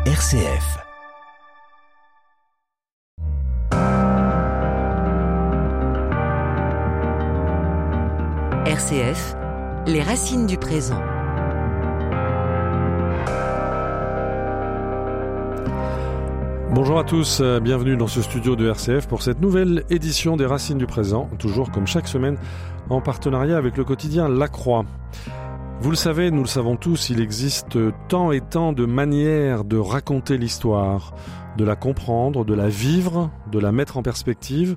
RCF. RCF, les racines du présent. Bonjour à tous, bienvenue dans ce studio de RCF pour cette nouvelle édition des Racines du présent, toujours comme chaque semaine en partenariat avec le quotidien La Croix. Vous le savez, nous le savons tous, il existe tant et tant de manières de raconter l'histoire, de la comprendre, de la vivre, de la mettre en perspective.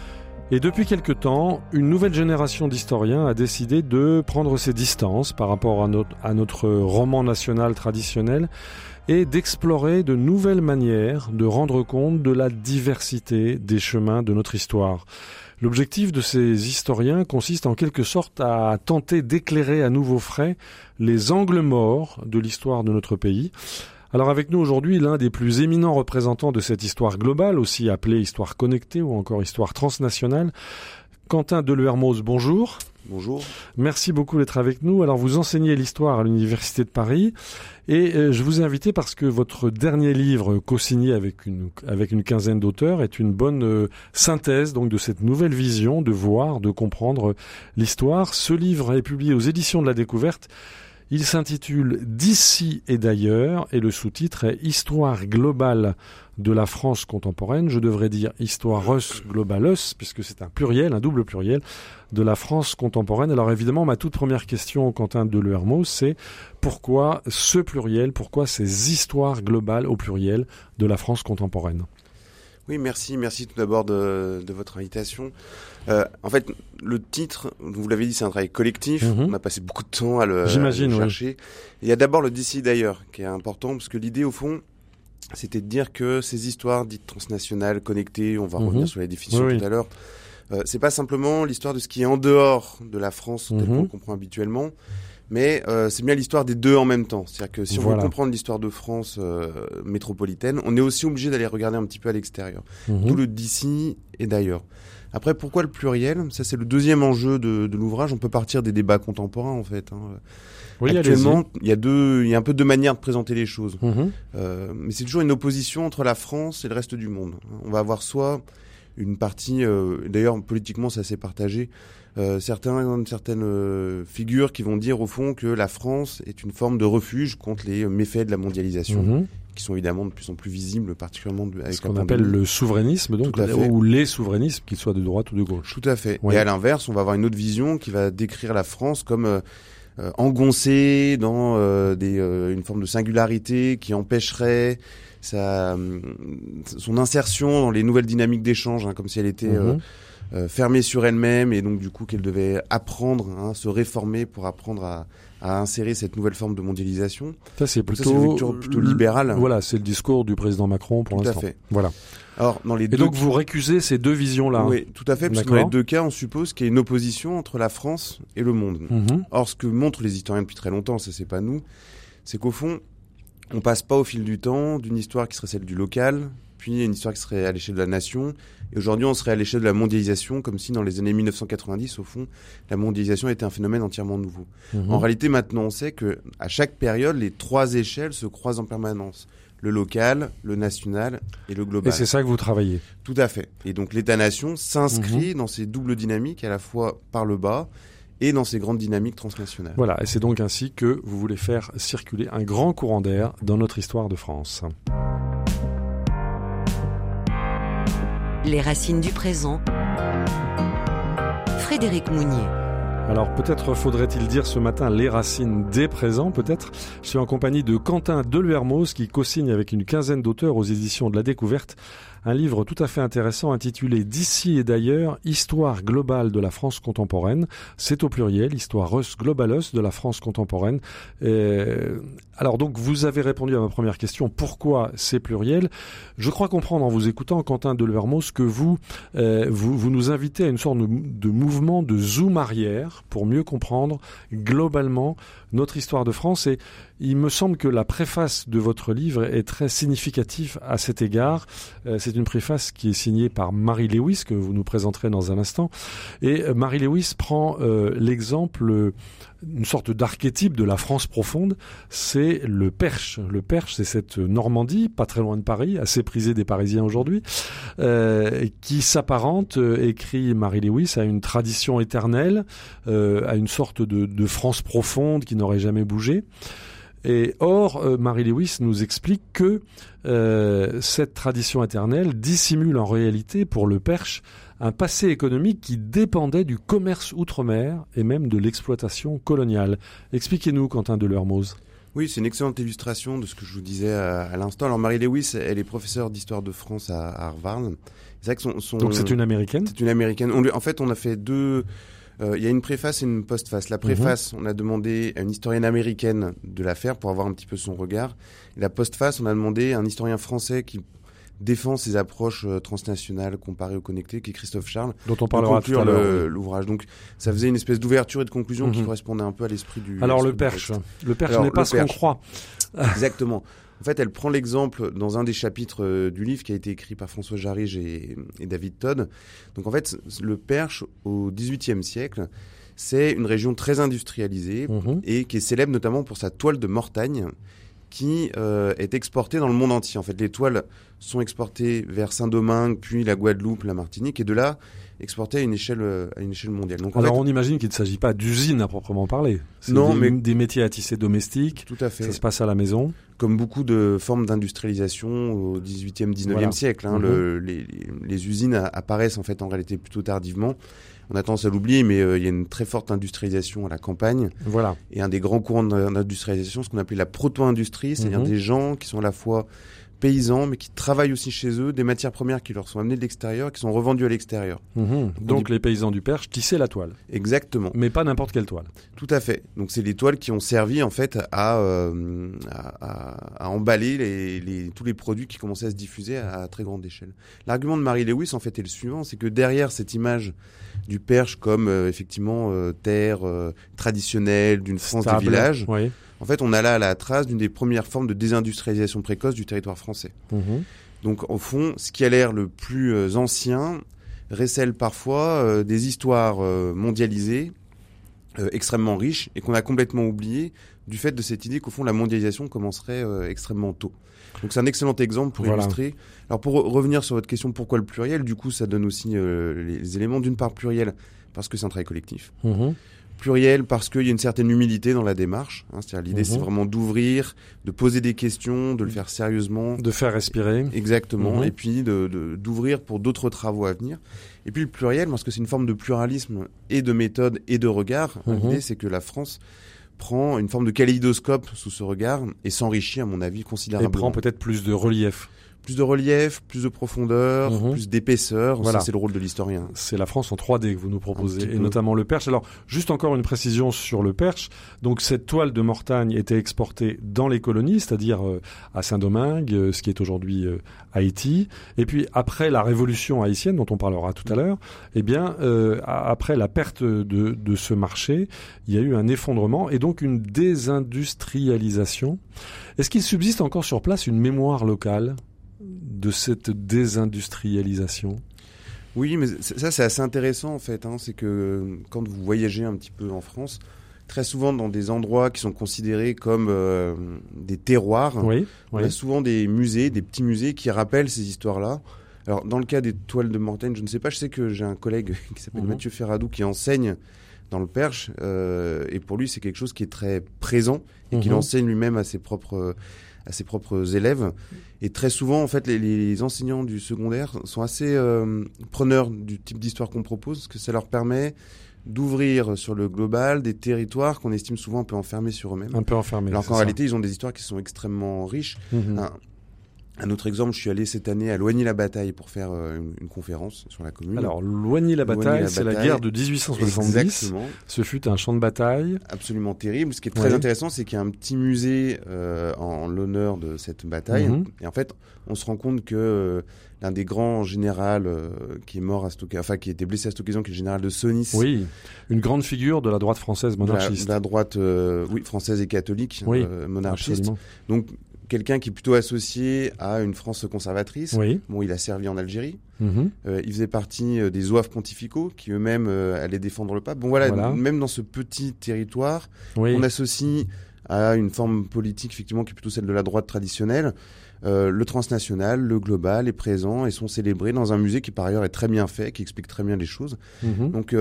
Et depuis quelque temps, une nouvelle génération d'historiens a décidé de prendre ses distances par rapport à notre roman national traditionnel et d'explorer de nouvelles manières de rendre compte de la diversité des chemins de notre histoire. L'objectif de ces historiens consiste en quelque sorte à tenter d'éclairer à nouveau frais les angles morts de l'histoire de notre pays. Alors avec nous aujourd'hui, l'un des plus éminents représentants de cette histoire globale, aussi appelée histoire connectée ou encore histoire transnationale, Quentin Deluermoz, bonjour. Bonjour. Merci beaucoup d'être avec nous. Alors vous enseignez l'histoire à l'Université de Paris et je vous ai invité parce que votre dernier livre, co-signé avec une quinzaine d'auteurs, est une bonne synthèse donc de cette nouvelle vision de voir, de comprendre l'histoire. Ce livre est publié aux éditions de la Découverte. Il s'intitule « D'ici et d'ailleurs » et le sous-titre est « Histoire globale de la France contemporaine ». Je devrais dire « Histoires globalus » puisque c'est un pluriel, un double pluriel, de la France contemporaine. Alors évidemment, ma toute première question, Quentin Deluermoz, c'est pourquoi ce pluriel, pourquoi ces histoires globales au pluriel de la France contemporaine ? Oui, merci tout d'abord de votre invitation. En fait, le titre, vous l'avez dit, c'est un travail collectif. On a passé beaucoup de temps à le chercher. Oui. Il y a d'abord le d'ici d'ailleurs qui est important parce que l'idée au fond, c'était de dire que ces histoires dites transnationales, connectées, on va revenir sur les définitions tout à l'heure, c'est pas simplement l'histoire de ce qui est en dehors de la France telle qu'on le comprend habituellement, mais c'est bien l'histoire des deux en même temps. C'est-à-dire que si on veut comprendre l'histoire de France métropolitaine, on est aussi obligé d'aller regarder un petit peu à l'extérieur. D'où le d'ici et d'ailleurs. Après, pourquoi le pluriel ? Ça, c'est le deuxième enjeu de l'ouvrage. On peut partir des débats contemporains, en fait. Oui, actuellement, il y a un peu deux manières de présenter les choses. Mais c'est toujours une opposition entre la France et le reste du monde. On va avoir soit une partie, d'ailleurs politiquement c'est assez partagé, certaines figures qui vont dire au fond que la France est une forme de refuge contre les méfaits de la mondialisation, qui sont évidemment de plus en plus visibles, particulièrement avec ce qu'on appelle le souverainisme, donc, ou les souverainismes, qu'ils soient de droite ou de gauche. Tout à fait. Oui. Et à l'inverse, on va avoir une autre vision qui va décrire la France comme engoncée dans une forme de singularité qui empêcherait son insertion dans les nouvelles dynamiques d'échange, comme si elle était fermée sur elle-même et donc du coup qu'elle devait apprendre, se réformer pour apprendre à insérer cette nouvelle forme de mondialisation. Ça c'est plutôt libéral. Voilà, c'est le discours du président Macron pour l'instant. Tout à fait. Voilà. Alors, et donc vous récusez ces deux visions-là. Oui, tout à fait, parce que dans les deux cas, on suppose qu'il y a une opposition entre la France et le monde. Or, ce que montrent les historiens depuis très longtemps, ça c'est pas nous, c'est qu'au fond, on passe pas au fil du temps d'une histoire qui serait celle du local, puis une histoire qui serait à l'échelle de la nation, et aujourd'hui on serait à l'échelle de la mondialisation, comme si dans les années 1990, au fond, la mondialisation était un phénomène entièrement nouveau. En réalité, maintenant, on sait que à chaque période, les trois échelles se croisent en permanence. Le local, le national et le global. Et c'est ça que vous travaillez. Tout à fait. Et donc l'État-nation s'inscrit dans ces doubles dynamiques, à la fois par le bas et dans ces grandes dynamiques transnationales. Voilà, et c'est donc ainsi que vous voulez faire circuler un grand courant d'air dans notre histoire de France. Les racines du présent. Frédéric Mounier. Alors peut-être faudrait-il dire ce matin les racines des présents, peut-être. Je suis en compagnie de Quentin Deluermoz qui co-signe avec une quinzaine d'auteurs aux éditions de la Découverte un livre tout à fait intéressant intitulé « D'ici et d'ailleurs, histoire globale de la France contemporaine ». C'est au pluriel, histoire globalus de la France contemporaine. Alors donc, vous avez répondu à ma première question, pourquoi c'est pluriel ? Je crois comprendre en vous écoutant, Quentin Deluermoz, que vous nous invitez à une sorte de mouvement de zoom arrière pour mieux comprendre globalement notre histoire de France. Et il me semble que la préface de votre livre est très significative à cet égard. C'est une préface qui est signée par Mary Lewis, que vous nous présenterez dans un instant. Et Mary Lewis prend l'exemple, une sorte d'archétype de la France profonde, c'est le Perche. Le Perche, c'est cette Normandie, pas très loin de Paris, assez prisée des Parisiens aujourd'hui, qui s'apparente, écrit Mary Lewis, à une tradition éternelle, à une sorte de France profonde qui n'aurait jamais bougé. Et or, Mary Lewis nous explique que cette tradition éternelle dissimule en réalité pour le Perche un passé économique qui dépendait du commerce outre-mer et même de l'exploitation coloniale. Expliquez-nous, Quentin Delermoz. Oui, c'est une excellente illustration de ce que je vous disais à l'instant. Alors Mary Lewis, elle est professeure d'histoire de France à Harvard. C'est vrai que Donc c'est une Américaine ? C'est une Américaine. En fait, on a fait deux... Il y a une préface et une postface. La préface, on a demandé à une historienne américaine de la faire pour avoir un petit peu son regard. Et la postface, on a demandé à un historien français qui défend ses approches transnationales comparées au connecté, qui est Christophe Charles, dont on parlera tout à l'heure. L'ouvrage. Donc ça faisait une espèce d'ouverture et de conclusion qui correspondait un peu à l'esprit du... Alors le Perche n'est pas ce qu'on croit. Exactement. En fait, elle prend l'exemple dans un des chapitres du livre qui a été écrit par François Jarige et David Todd. Donc en fait, le Perche, au XVIIIe siècle, c'est une région très industrialisée et qui est célèbre notamment pour sa toile de Mortagne qui est exportée dans le monde entier. En fait, les toiles sont exportées vers Saint-Domingue, puis la Guadeloupe, la Martinique, et de là exportées à une échelle mondiale. Donc, alors on imagine qu'il ne s'agit pas d'usine à proprement parler. C'est des métiers à tisser domestiques. Tout à fait. Ça se passe à la maison. Comme beaucoup de formes d'industrialisation au XVIIIe, XIXe siècle. Les usines apparaissent en fait en réalité plutôt tardivement. On a tendance à l'oublier, mais il y a une très forte industrialisation à la campagne. Voilà. Et un des grands courants d'industrialisation, ce qu'on appelait la proto-industrie, c'est-à-dire des gens qui sont à la fois paysans, mais qui travaillent aussi chez eux, des matières premières qui leur sont amenées de l'extérieur, qui sont revendues à l'extérieur. Donc les paysans du Perche tissaient la toile. Exactement. Mais pas n'importe quelle toile. Tout à fait. Donc c'est les toiles qui ont servi en fait à emballer tous les produits qui commençaient à se diffuser à très grande échelle. L'argument de Mary Lewis en fait est le suivant, c'est que derrière cette image du Perche comme effectivement terre traditionnelle d'une France des villages, en fait on a là la trace d'une des premières formes de désindustrialisation précoce du territoire français. Donc au fond, ce qui a l'air le plus ancien récèle parfois des histoires mondialisées extrêmement riches et qu'on a complètement oublié du fait de cette idée qu'au fond la mondialisation commencerait extrêmement tôt. Donc c'est un excellent exemple pour illustrer. Alors pour revenir sur votre question, pourquoi le pluriel ? Du coup, ça donne aussi les éléments. D'une part, pluriel, parce que c'est un travail collectif. Pluriel, parce qu'il y a une certaine humilité dans la démarche. C'est-à-dire l'idée, c'est vraiment d'ouvrir, de poser des questions, de le faire sérieusement. De faire respirer. Exactement. Et puis d'ouvrir pour d'autres travaux à venir. Et puis le pluriel, parce que c'est une forme de pluralisme et de méthode et de regard. L'idée, c'est que la France prend une forme de kaléidoscope sous ce regard et s'enrichit, à mon avis, considérablement. Et prend peut-être plus de relief. Plus de relief, plus de profondeur, plus d'épaisseur. Voilà. Ça, c'est le rôle de l'historien. C'est la France en 3D que vous nous proposez, et notamment le Perche. Alors, juste encore une précision sur le Perche. Donc, cette toile de Mortagne était exportée dans les colonies, c'est-à-dire à Saint-Domingue, ce qui est aujourd'hui Haïti. Et puis, après la révolution haïtienne, dont on parlera tout à l'heure, eh bien, après la perte de ce marché, il y a eu un effondrement et donc une désindustrialisation. Est-ce qu'il subsiste encore sur place une mémoire locale de cette désindustrialisation? Oui, mais ça c'est assez intéressant en fait. C'est que quand vous voyagez un petit peu en France, très souvent dans des endroits qui sont considérés comme des terroirs, on a souvent des musées, des petits musées qui rappellent ces histoires-là. Alors dans le cas des toiles de Mortagne, je ne sais pas, je sais que j'ai un collègue qui s'appelle Mathieu Ferradou qui enseigne dans le Perche, et pour lui c'est quelque chose qui est très présent et qu'il enseigne lui-même à ses propres élèves. Et très souvent, en fait, les enseignants du secondaire sont assez preneurs du type d'histoire qu'on propose, parce que ça leur permet d'ouvrir sur le global des territoires qu'on estime souvent un peu enfermés sur eux-mêmes. Un peu enfermés. Alors qu'en réalité, ils ont des histoires qui sont extrêmement riches. Un autre exemple, je suis allé cette année à Loigny-la-Bataille pour faire une conférence sur la commune. Alors, Loigny-la-Bataille, c'est la guerre de 1870. Exactement. Ce fut un champ de bataille. Absolument terrible. Ce qui est très intéressant, c'est qu'il y a un petit musée en l'honneur de cette bataille. Et en fait, on se rend compte que l'un des grands généraux qui est mort à cette occasion, enfin qui était blessé à cette occasion, qui est le général de Sonis. Oui, une grande figure de la droite française monarchiste. De la droite, française et catholique, monarchiste. Absolument. Donc, quelqu'un qui est plutôt associé à une France conservatrice. Oui. Bon, il a servi en Algérie. Il faisait partie des zouaves pontificaux qui eux-mêmes allaient défendre le pape. Bon, voilà. Même dans ce petit territoire, on associe à une forme politique effectivement qui est plutôt celle de la droite traditionnelle. Le transnational, le global est présent et sont célébrés dans un musée qui par ailleurs est très bien fait, qui explique très bien les choses. Donc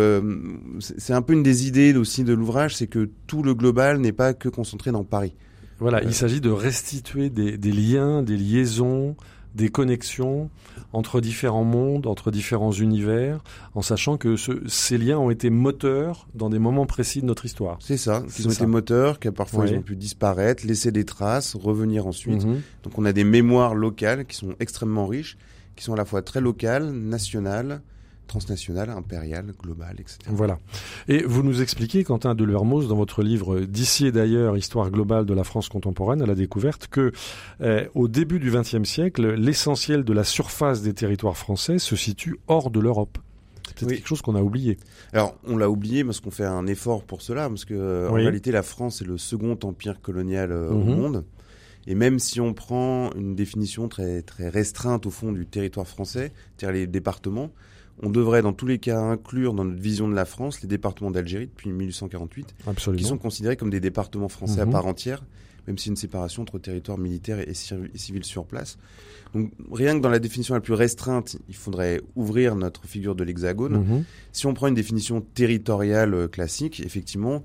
c'est un peu une des idées aussi de l'ouvrage, c'est que tout le global n'est pas que concentré dans Paris. Voilà, il s'agit de restituer des liens, des liaisons, des connexions entre différents mondes, entre différents univers, en sachant que ces liens ont été moteurs dans des moments précis de notre histoire. C'est ça, qu'ils ont été moteurs, que parfois ils ont pu disparaître, laisser des traces, revenir ensuite. Donc on a des mémoires locales qui sont extrêmement riches, qui sont à la fois très locales, nationales, transnationale, impériale, globale, etc. Voilà. Et vous nous expliquez, Quentin Delermoz, dans votre livre « D'ici et d'ailleurs, histoire globale de la France contemporaine » à la découverte, que au début du XXe siècle, l'essentiel de la surface des territoires français se situe hors de l'Europe. C'est peut-être quelque chose qu'on a oublié. Alors, on l'a oublié parce qu'on fait un effort pour cela, parce que en réalité, la France est le second empire colonial au monde. Et même si on prend une définition très, très restreinte au fond du territoire français, c'est-à-dire les départements, on devrait dans tous les cas inclure dans notre vision de la France les départements d'Algérie depuis 1848, qui sont considérés comme des départements français à part entière, même s'il y a une séparation entre territoire militaire et civil sur place. Donc rien que dans la définition la plus restreinte, il faudrait ouvrir notre figure de l'hexagone. Si on prend une définition territoriale classique, effectivement,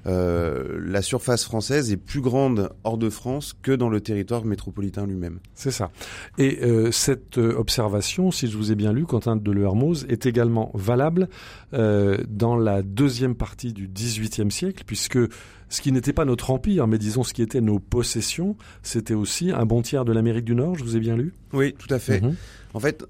la surface française est plus grande hors de France que dans le territoire métropolitain lui-même. C'est ça. Et cette observation, si je vous ai bien lu, Quentin Delermoz, est également valable dans la deuxième partie du XVIIIe siècle, puisque ce qui n'était pas notre empire, mais disons ce qui était nos possessions, c'était aussi un bon tiers de l'Amérique du Nord, je vous ai bien lu ? Oui, tout à fait. En fait,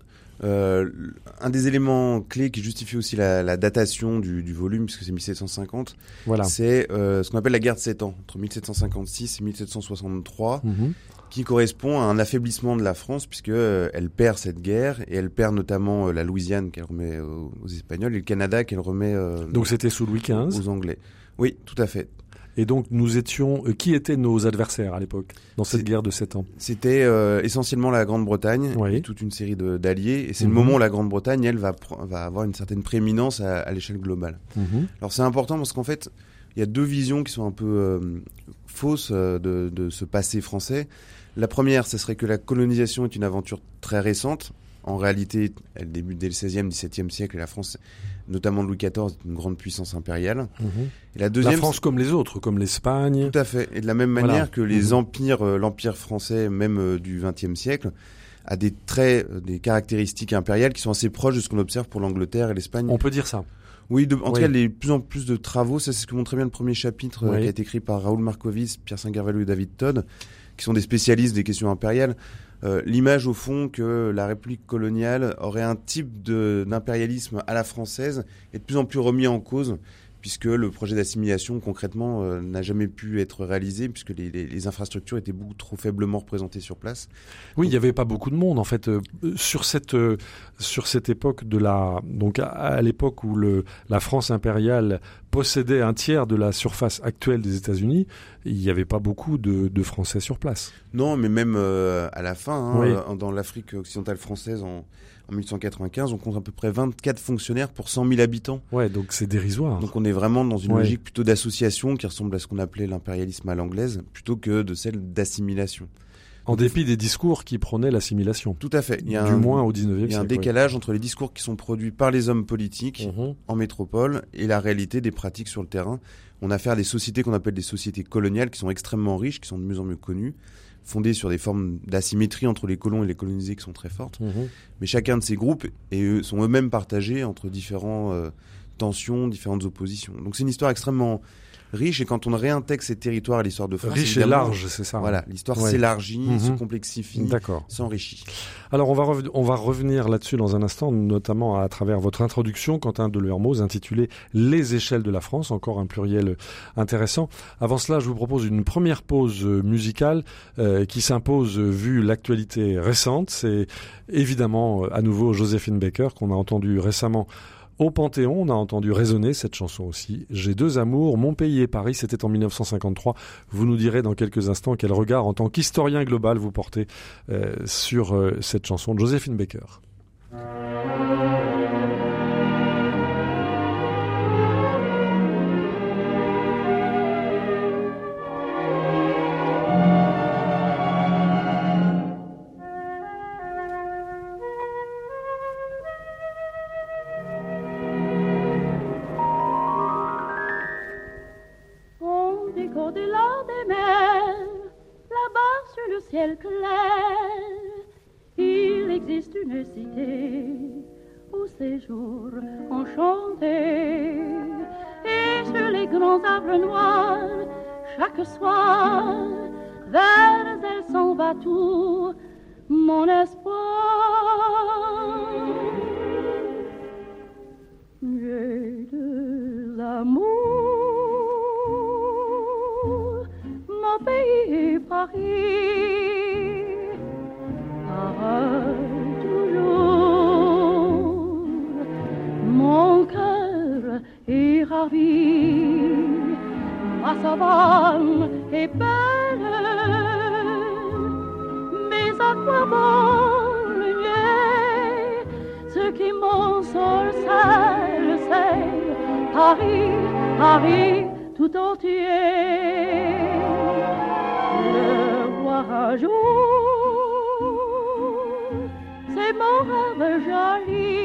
un des éléments clés qui justifie aussi la datation du volume, puisque c'est 1750, c'est ce qu'on appelle la guerre de 7 ans, entre 1756 et 1763, qui correspond à un affaiblissement de la France, puisque elle perd cette guerre, et elle perd notamment la Louisiane qu'elle remet aux Espagnols, et le Canada qu'elle remet donc c'était sous Louis XV aux Anglais. Oui, tout à fait. Et donc nous étions... qui étaient nos adversaires à l'époque, dans cette guerre de 7 ans ? C'était essentiellement la Grande-Bretagne, et toute une série d'alliés, et c'est le moment où la Grande-Bretagne, elle, va avoir une certaine prééminence à l'échelle globale. Alors c'est important parce qu'en fait, il y a deux visions qui sont un peu fausses de ce passé français. La première, ce serait que la colonisation est une aventure très récente. En réalité, elle débute dès le XVIe, XVIIe siècle, et la France, notamment Louis XIV, est une grande puissance impériale. Et la deuxième, France comme les autres, comme l'Espagne. Tout à fait. Et de la même manière que les empires, l'empire français, même du XXe siècle, a des traits, des caractéristiques impériales qui sont assez proches de ce qu'on observe pour l'Angleterre et l'Espagne. On peut dire ça. Oui, en tout cas, de plus en plus de travaux, ça c'est ce que montre très bien le premier chapitre qui a été écrit par Raoul Marcovis, Pierre Saint-Gervallou et David Todd, qui sont des spécialistes des questions impériales. L'image au fond que la République coloniale aurait un type d'impérialisme à la française est de plus en plus remis en cause, puisque le projet d'assimilation concrètement n'a jamais pu être réalisé, puisque les infrastructures étaient beaucoup trop faiblement représentées sur place. Oui, il n'y avait pas beaucoup de monde en fait sur cette époque donc à l'époque où la France impériale possédait un tiers de la surface actuelle des États-Unis, il n'y avait pas beaucoup de Français sur place. Non, mais même à la fin, dans l'Afrique occidentale française en 1895, on compte à peu près 24 fonctionnaires pour 100 000 habitants. Ouais, donc c'est dérisoire. Donc on est vraiment dans une logique plutôt d'association qui ressemble à ce qu'on appelait l'impérialisme à l'anglaise, plutôt que de celle d'assimilation. En dépit des discours qui prônaient l'assimilation. Tout à fait. Du moins au 19e siècle. Il y a un décalage entre les discours qui sont produits par les hommes politiques en métropole et la réalité des pratiques sur le terrain. On a affaire à des sociétés qu'on appelle des sociétés coloniales qui sont extrêmement riches, qui sont de mieux en mieux connues, fondées sur des formes d'asymétrie entre les colons et les colonisés qui sont très fortes. Mais chacun de ces groupes sont eux-mêmes partagés entre différentes tensions, différentes oppositions. Donc c'est une histoire extrêmement riche, et quand on réintègre ces territoires à l'histoire de France, riche et large, c'est ça. Voilà, l'histoire s'élargit, se complexifie, s'enrichit. Alors on va revenir là-dessus dans un instant, notamment à travers votre introduction, Quentin Delermoz, intitulée Les échelles de la France, encore un pluriel intéressant. Avant cela, je vous propose une première pause musicale qui s'impose vu l'actualité récente. C'est évidemment à nouveau Joséphine Baker qu'on a entendu récemment au Panthéon. On a entendu résonner cette chanson aussi. J'ai deux amours, mon pays et Paris, c'était en 1953. Vous nous direz dans quelques instants quel regard en tant qu'historien global vous portez sur cette chanson de Joséphine Baker. Ciel clair, il existe une cité où séjour enchanté, et sur les grands arbres noirs, chaque soir, vers elle s'en va tout mon espoir. J'ai deux amours, mon pays et Paris. Toujours, mon cœur est ravi, ma savane est belle, mais à quoi bon le nier? Ce qui m'ensorcelle, c'est Paris, Paris tout entier. Le voir un jour, c'est mon rêve joli,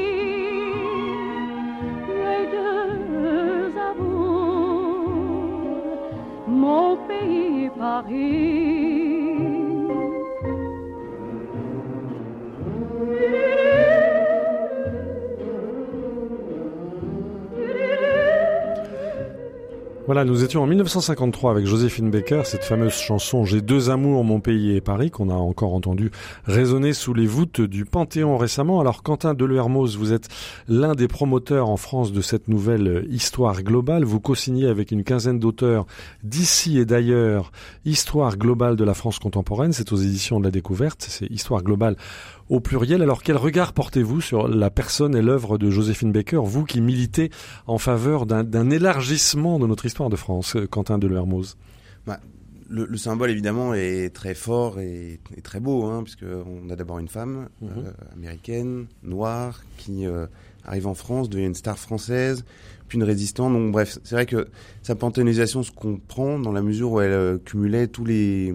les deux amours, mon pays Paris. Voilà, nous étions en 1953 avec Joséphine Baker, cette fameuse chanson « J'ai deux amours, mon pays et Paris » qu'on a encore entendu résonner sous les voûtes du Panthéon récemment. Alors Quentin Delermoz, vous êtes l'un des promoteurs en France de cette nouvelle histoire globale. Vous co-signez avec une quinzaine d'auteurs d'ici et d'ailleurs Histoire globale de la France contemporaine. C'est aux éditions de la Découverte, c'est Histoire globale au pluriel. Alors quel regard portez-vous sur la personne et l'œuvre de Joséphine Baker, vous qui militez en faveur d'un élargissement de notre histoire de France, Quentin Delermoz? Le symbole évidemment est très fort et très beau, hein, puisqu'on a d'abord une femme américaine, noire, qui arrive en France, devient une star française, puis une résistante. Donc bref, c'est vrai que sa panthéonisation se comprend dans la mesure où elle cumulait toutes les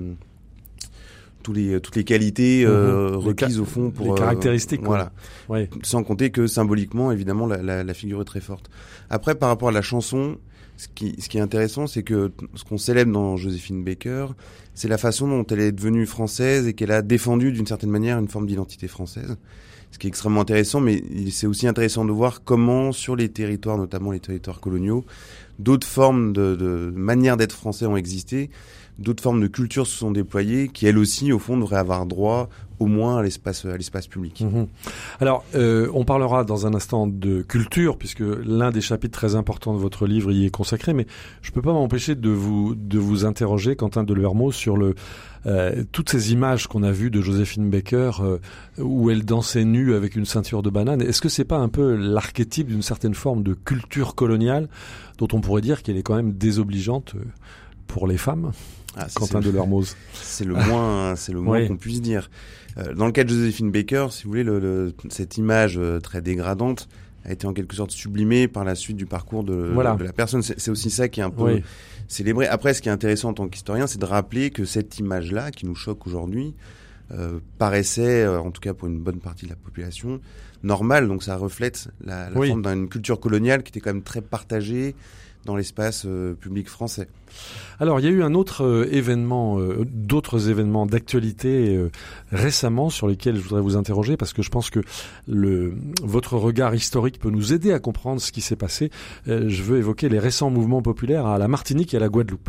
qualités requises au fond pour les caractéristiques. Voilà. Ouais. Sans compter que symboliquement, évidemment, la figure est très forte. Après, par rapport à la chanson, ce qui est intéressant, c'est que ce qu'on célèbre dans Joséphine Baker, c'est la façon dont elle est devenue française et qu'elle a défendu d'une certaine manière une forme d'identité française. Ce qui est extrêmement intéressant, mais c'est aussi intéressant de voir comment, sur les territoires, notamment les territoires coloniaux, d'autres formes de manières d'être français ont existé. D'autres formes de culture se sont déployées qui, elles aussi, au fond, devraient avoir droit au moins à l'espace public. Mmh. Alors, on parlera dans un instant de culture, puisque l'un des chapitres très importants de votre livre y est consacré, mais je ne peux pas m'empêcher de vous interroger, Quentin Delermoz, sur toutes ces images qu'on a vues de Joséphine Baker, où elle dansait nue avec une ceinture de banane. Est-ce que c'est pas un peu l'archétype d'une certaine forme de culture coloniale, dont on pourrait dire qu'elle est quand même désobligeante pour les femmes? Quentin Delermoz. C'est le moins oui. qu'on puisse dire. Dans le cas de Joséphine Baker, si vous voulez, cette image très dégradante a été en quelque sorte sublimée par la suite du parcours de la personne. C'est aussi ça qui est un peu célébré. Après, ce qui est intéressant en tant qu'historien, c'est de rappeler que cette image-là, qui nous choque aujourd'hui, paraissait, en tout cas pour une bonne partie de la population, normale. Donc ça reflète la forme d'une culture coloniale qui était quand même très partagée, dans l'espace public français. Alors, il y a eu un autre événement, d'autres événements d'actualité récemment sur lesquels je voudrais vous interroger parce que je pense que votre regard historique peut nous aider à comprendre ce qui s'est passé. Je veux évoquer les récents mouvements populaires à la Martinique et à la Guadeloupe.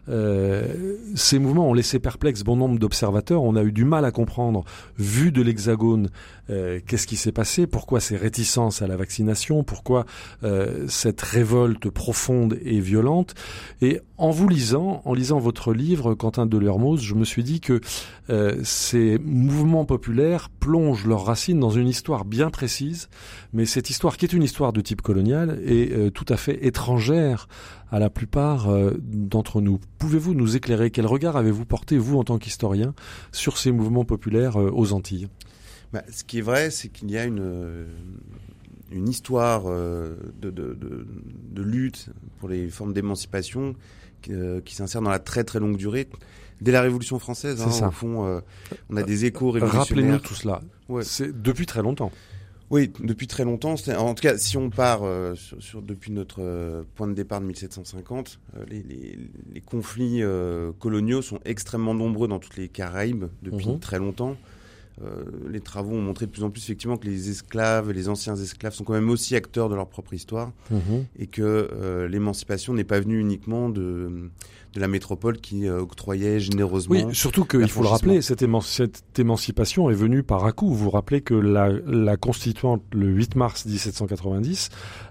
Ces mouvements ont laissé perplexe bon nombre d'observateurs. On a eu du mal à comprendre, vu de l'Hexagone, qu'est-ce qui s'est passé, pourquoi ces réticences à la vaccination, pourquoi cette révolte profonde et violente. Et en lisant votre livre, Quentin Delermoz, je me suis dit que ces mouvements populaires plongent leurs racines dans une histoire bien précise, mais cette histoire qui est une histoire de type colonial est tout à fait étrangère à la plupart d'entre nous. Pouvez-vous nous éclairer? Quel regard avez-vous porté, vous, en tant qu'historien, sur ces mouvements populaires aux Antilles? Ce qui est vrai, c'est qu'il y a une histoire de lutte pour les formes d'émancipation qui s'insère dans la très très longue durée. Dès la Révolution française, au fond, on a des échos révolutionnaires. Rappelez-nous tout cela. Ouais. C'est depuis très longtemps. Oui, depuis très longtemps. En tout cas, si on part depuis notre point de départ de 1750, les conflits coloniaux sont extrêmement nombreux dans toutes les Caraïbes depuis très longtemps. Les travaux ont montré de plus en plus effectivement que les esclaves et les anciens esclaves sont quand même aussi acteurs de leur propre histoire et que l'émancipation n'est pas venue uniquement de la métropole qui octroyait généreusement. Oui, surtout qu'il faut le rappeler, cette émancipation est venue par à-coup. Vous vous rappelez que la constituante, le 8 mars 1790,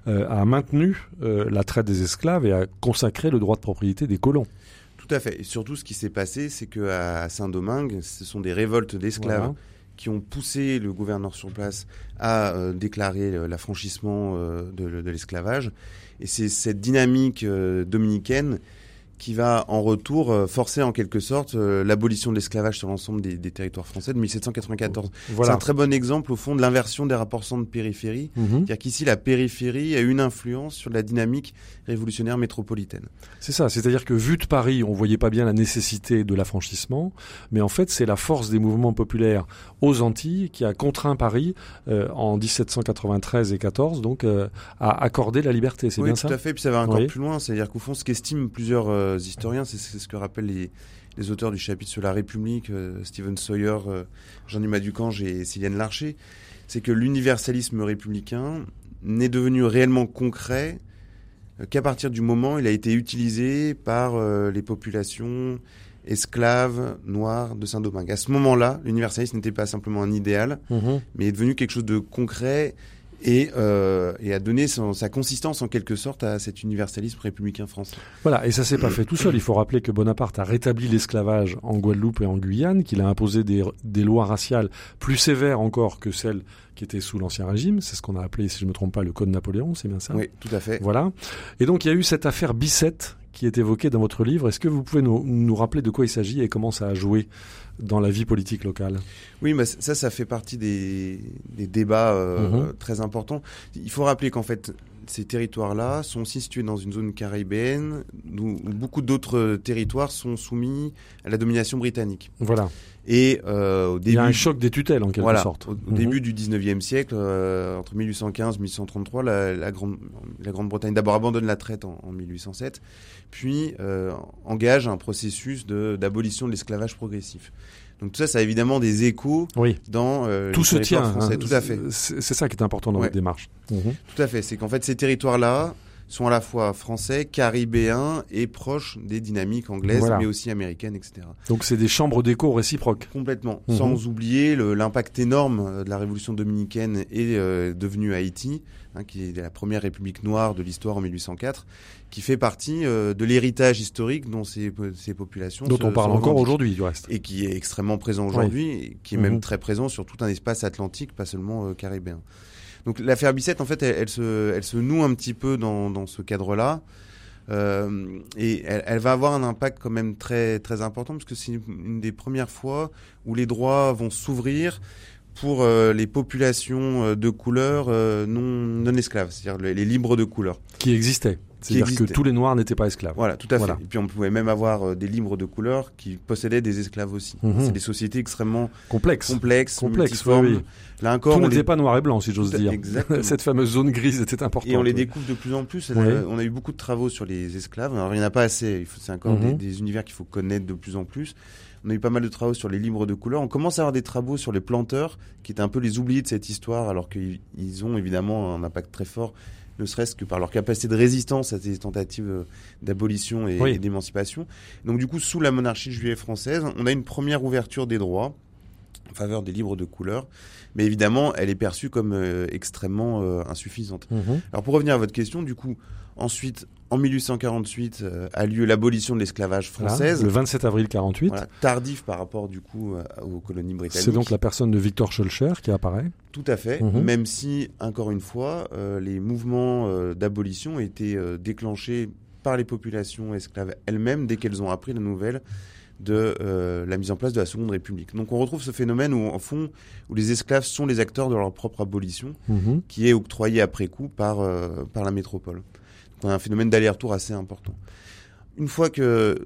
a maintenu la traite des esclaves et a consacré le droit de propriété des colons. Tout à fait. Et surtout, ce qui s'est passé, c'est qu'à Saint-Domingue, ce sont des révoltes d'esclaves qui ont poussé le gouverneur sur place à déclarer l'affranchissement de l'esclavage. Et c'est cette dynamique dominicaine qui va en retour forcer en quelque sorte l'abolition de l'esclavage sur l'ensemble des territoires français de 1794. Voilà. C'est un très bon exemple au fond de l'inversion des rapports centre-périphérie. C'est-à-dire qu'ici la périphérie a une influence sur la dynamique révolutionnaire métropolitaine. C'est ça, c'est-à-dire que vu de Paris, on voyait pas bien la nécessité de l'affranchissement, mais en fait c'est la force des mouvements populaires aux Antilles qui a contraint Paris en 1793 et 14 donc à accorder la liberté, c'est bien ça? Oui, tout à fait, puis ça va encore plus loin, c'est-à-dire qu'au fond ce qu'estiment plusieurs historiens, c'est ce que rappellent les auteurs du chapitre sur la République, Stephen Sawyer, Jean-Dumas Ducange et Céliane Larcher, c'est que l'universalisme républicain n'est devenu réellement concret qu'à partir du moment où il a été utilisé par les populations esclaves noirs de Saint-Domingue. À ce moment-là, l'universalisme n'était pas simplement un idéal, mais est devenu quelque chose de concret et a donné sa consistance en quelque sorte à cet universalisme républicain français. Voilà, et ça s'est pas fait tout seul. Il faut rappeler que Bonaparte a rétabli l'esclavage en Guadeloupe et en Guyane, qu'il a imposé des lois raciales plus sévères encore que celles qui étaient sous l'Ancien Régime. C'est ce qu'on a appelé, si je ne me trompe pas, le Code Napoléon, c'est bien ça? Oui, tout à fait. Voilà. Et donc il y a eu cette affaire Bicêtre qui est évoquée dans votre livre. Est-ce que vous pouvez nous rappeler de quoi il s'agit et comment ça a joué dans la vie politique locale? Oui, mais ça fait partie des débats très importants. Il faut rappeler qu'en fait, ces territoires-là sont situés dans une zone caribéenne où beaucoup d'autres territoires sont soumis à la domination britannique. Voilà. Et au début, il y a un choc des tutelles en quelque sorte. Au début du 19e siècle, entre 1815 et 1833, la Grande-Bretagne d'abord abandonne la traite en 1807, puis engage un processus d'abolition de l'esclavage progressif. Donc tout ça a évidemment des échos dans tout se tient français. Tout à fait. C'est ça qui est important dans votre démarche. Tout à fait. C'est qu'en fait ces territoires-là sont à la fois français, caribéens et proches des dynamiques anglaises, mais aussi américaines, etc. Donc c'est des chambres d'écho réciproques. Complètement. Sans oublier l'impact énorme de la Révolution dominicaine et devenue Haïti, qui est la première république noire de l'histoire en 1804, qui fait partie de l'héritage historique dont ces populations dont on parle encore aujourd'hui du reste. Et qui est extrêmement présent aujourd'hui, et qui est même très présent sur tout un espace atlantique, pas seulement caribéen. Donc l'affaire Bicêtre, en fait, elle se noue un petit peu dans ce cadre-là, et elle va avoir un impact quand même très très important parce que c'est une des premières fois où les droits vont s'ouvrir pour les populations de couleur non esclaves, c'est-à-dire les libres de couleur. Qui existaient. C'est-à-dire que tous les Noirs n'étaient pas esclaves. Voilà, tout à fait. Et puis on pouvait même avoir des libres de couleur qui possédaient des esclaves aussi. C'est des sociétés extrêmement complexes, multiformes. Oui. Là encore, tout n'était pas noir et blanc, si j'ose dire. Exactement. Cette fameuse zone grise était importante. Et on les découvre de plus en plus. On a eu beaucoup de travaux sur les esclaves. Alors il n'y en a pas assez. C'est encore des univers qu'il faut connaître de plus en plus. On a eu pas mal de travaux sur les libres de couleur. On commence à avoir des travaux sur les planteurs, qui étaient un peu les oubliés de cette histoire, alors qu'ils ont évidemment un impact très fort, ne serait-ce que par leur capacité de résistance à ces tentatives d'abolition et d'émancipation. Donc du coup, sous la monarchie juive française, on a une première ouverture des droits en faveur des libres de couleur, mais évidemment, elle est perçue comme extrêmement insuffisante. Alors pour revenir à votre question, du coup, ensuite, en 1848, a lieu l'abolition de l'esclavage française. Le 27 avril 48. Voilà, tardif par rapport, du coup, aux colonies britanniques. C'est donc la personne de Victor Schœlcher qui apparaît. Tout à fait, même si, encore une fois, les mouvements d'abolition ont été déclenchés par les populations esclaves elles-mêmes dès qu'elles ont appris la nouvelle de la mise en place de la Seconde République. Donc on retrouve ce phénomène où les esclaves sont les acteurs de leur propre abolition, qui est octroyée après coup par la métropole. Donc on a un phénomène d'aller-retour assez important. Une fois que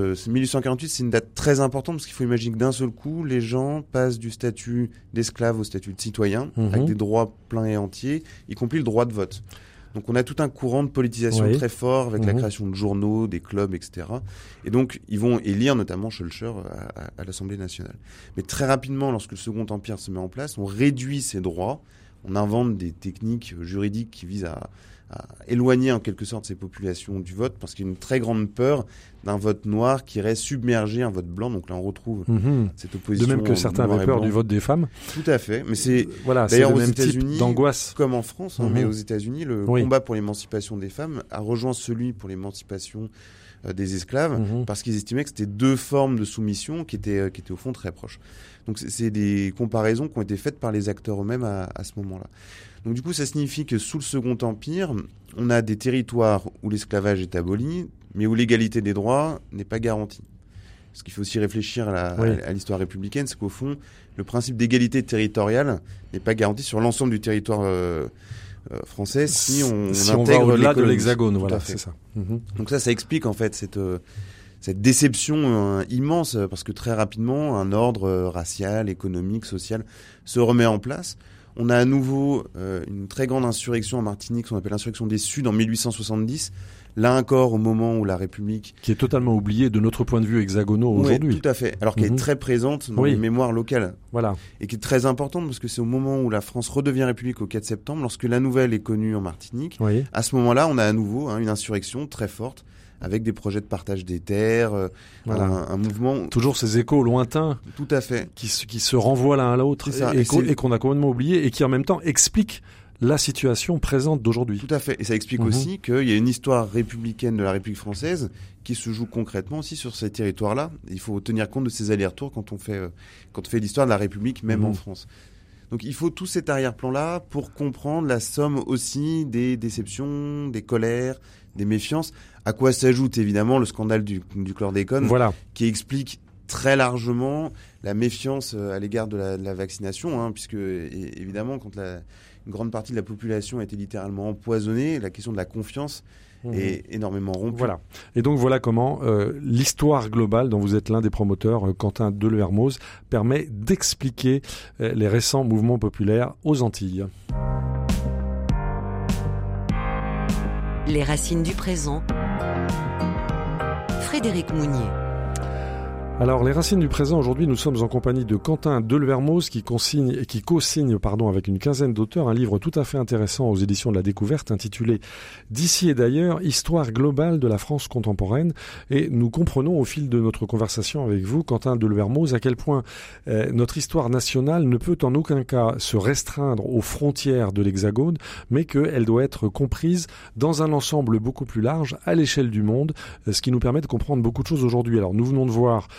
1848, c'est une date très importante, parce qu'il faut imaginer que d'un seul coup, les gens passent du statut d'esclave au statut de citoyen, avec des droits pleins et entiers, y compris le droit de vote. Donc on a tout un courant de politisation très fort avec la création de journaux, des clubs, etc. Et donc ils vont élire notamment Schœlcher à l'Assemblée nationale. Mais très rapidement, lorsque le Second Empire se met en place, on réduit ces droits, on invente des techniques juridiques qui visent à éloigner en quelque sorte ces populations du vote, parce qu'il y a une très grande peur d'un vote noir qui irait submerger un vote blanc. Donc là on retrouve cette opposition. De même que certains avaient peur du vote des femmes. Tout à fait, mais c'est d'ailleurs aux États-Unis d'angoisse comme en France, mais aux États-Unis le combat pour l'émancipation des femmes a rejoint celui pour l'émancipation des esclaves, parce qu'ils estimaient que c'était deux formes de soumission qui étaient au fond très proches. Donc c'est des comparaisons qui ont été faites par les acteurs eux-mêmes à ce moment-là. Donc du coup, ça signifie que sous le Second Empire, on a des territoires où l'esclavage est aboli, mais où l'égalité des droits n'est pas garantie. Ce qu'il faut aussi réfléchir à l'histoire républicaine, c'est qu'au fond, le principe d'égalité territoriale n'est pas garanti sur l'ensemble du territoire français si on intègre va au-delà de l'Hexagone. Voilà, c'est ça. Donc ça explique en fait cette déception immense, parce que très rapidement, un ordre racial, économique, social se remet en place. On a à nouveau une très grande insurrection en Martinique, qu'on appelle l'insurrection des Suds en 1870. Là encore, au moment où la République... Qui est totalement oubliée de notre point de vue hexagonaux aujourd'hui. Oui, tout à fait. Alors qu'elle est très présente dans les mémoires locales. Voilà. Et qui est très importante, parce que c'est au moment où la France redevient République au 4 septembre, lorsque la nouvelle est connue en Martinique. À ce moment-là, on a à nouveau une insurrection très forte, avec des projets de partage des terres, un mouvement... Toujours ces échos lointains. Tout à fait. Qui se renvoient l'un à l'autre et qu'on a complètement oublié, et qui en même temps expliquent la situation présente d'aujourd'hui. Tout à fait. Et ça explique aussi qu'il y a une histoire républicaine de la République française qui se joue concrètement aussi sur ces territoires-là. Il faut tenir compte de ces allers-retours quand on fait l'histoire de la République, même en France. Donc il faut tout cet arrière-plan-là pour comprendre la somme aussi des déceptions, des colères, des méfiances, à quoi s'ajoute évidemment le scandale du chlordécone, qui explique très largement la méfiance à l'égard de la vaccination, puisque évidemment quand une grande partie de la population a été littéralement empoisonnée, la question de la confiance est énormément rompue. Voilà. Et donc voilà comment l'histoire globale dont vous êtes l'un des promoteurs, Quentin Delermoz, permet d'expliquer les récents mouvements populaires aux Antilles. Les racines du présent. Frédéric Mounier. Alors, les racines du présent, aujourd'hui, nous sommes en compagnie de Quentin Delermoz qui co-signe avec une quinzaine d'auteurs un livre tout à fait intéressant aux éditions de la Découverte intitulé « D'ici et d'ailleurs, histoire globale de la France contemporaine ». Et nous comprenons au fil de notre conversation avec vous, Quentin Delermoz, à quel point notre histoire nationale ne peut en aucun cas se restreindre aux frontières de l'Hexagone, mais qu'elle doit être comprise dans un ensemble beaucoup plus large à l'échelle du monde, ce qui nous permet de comprendre beaucoup de choses aujourd'hui. Alors, nous venons de voir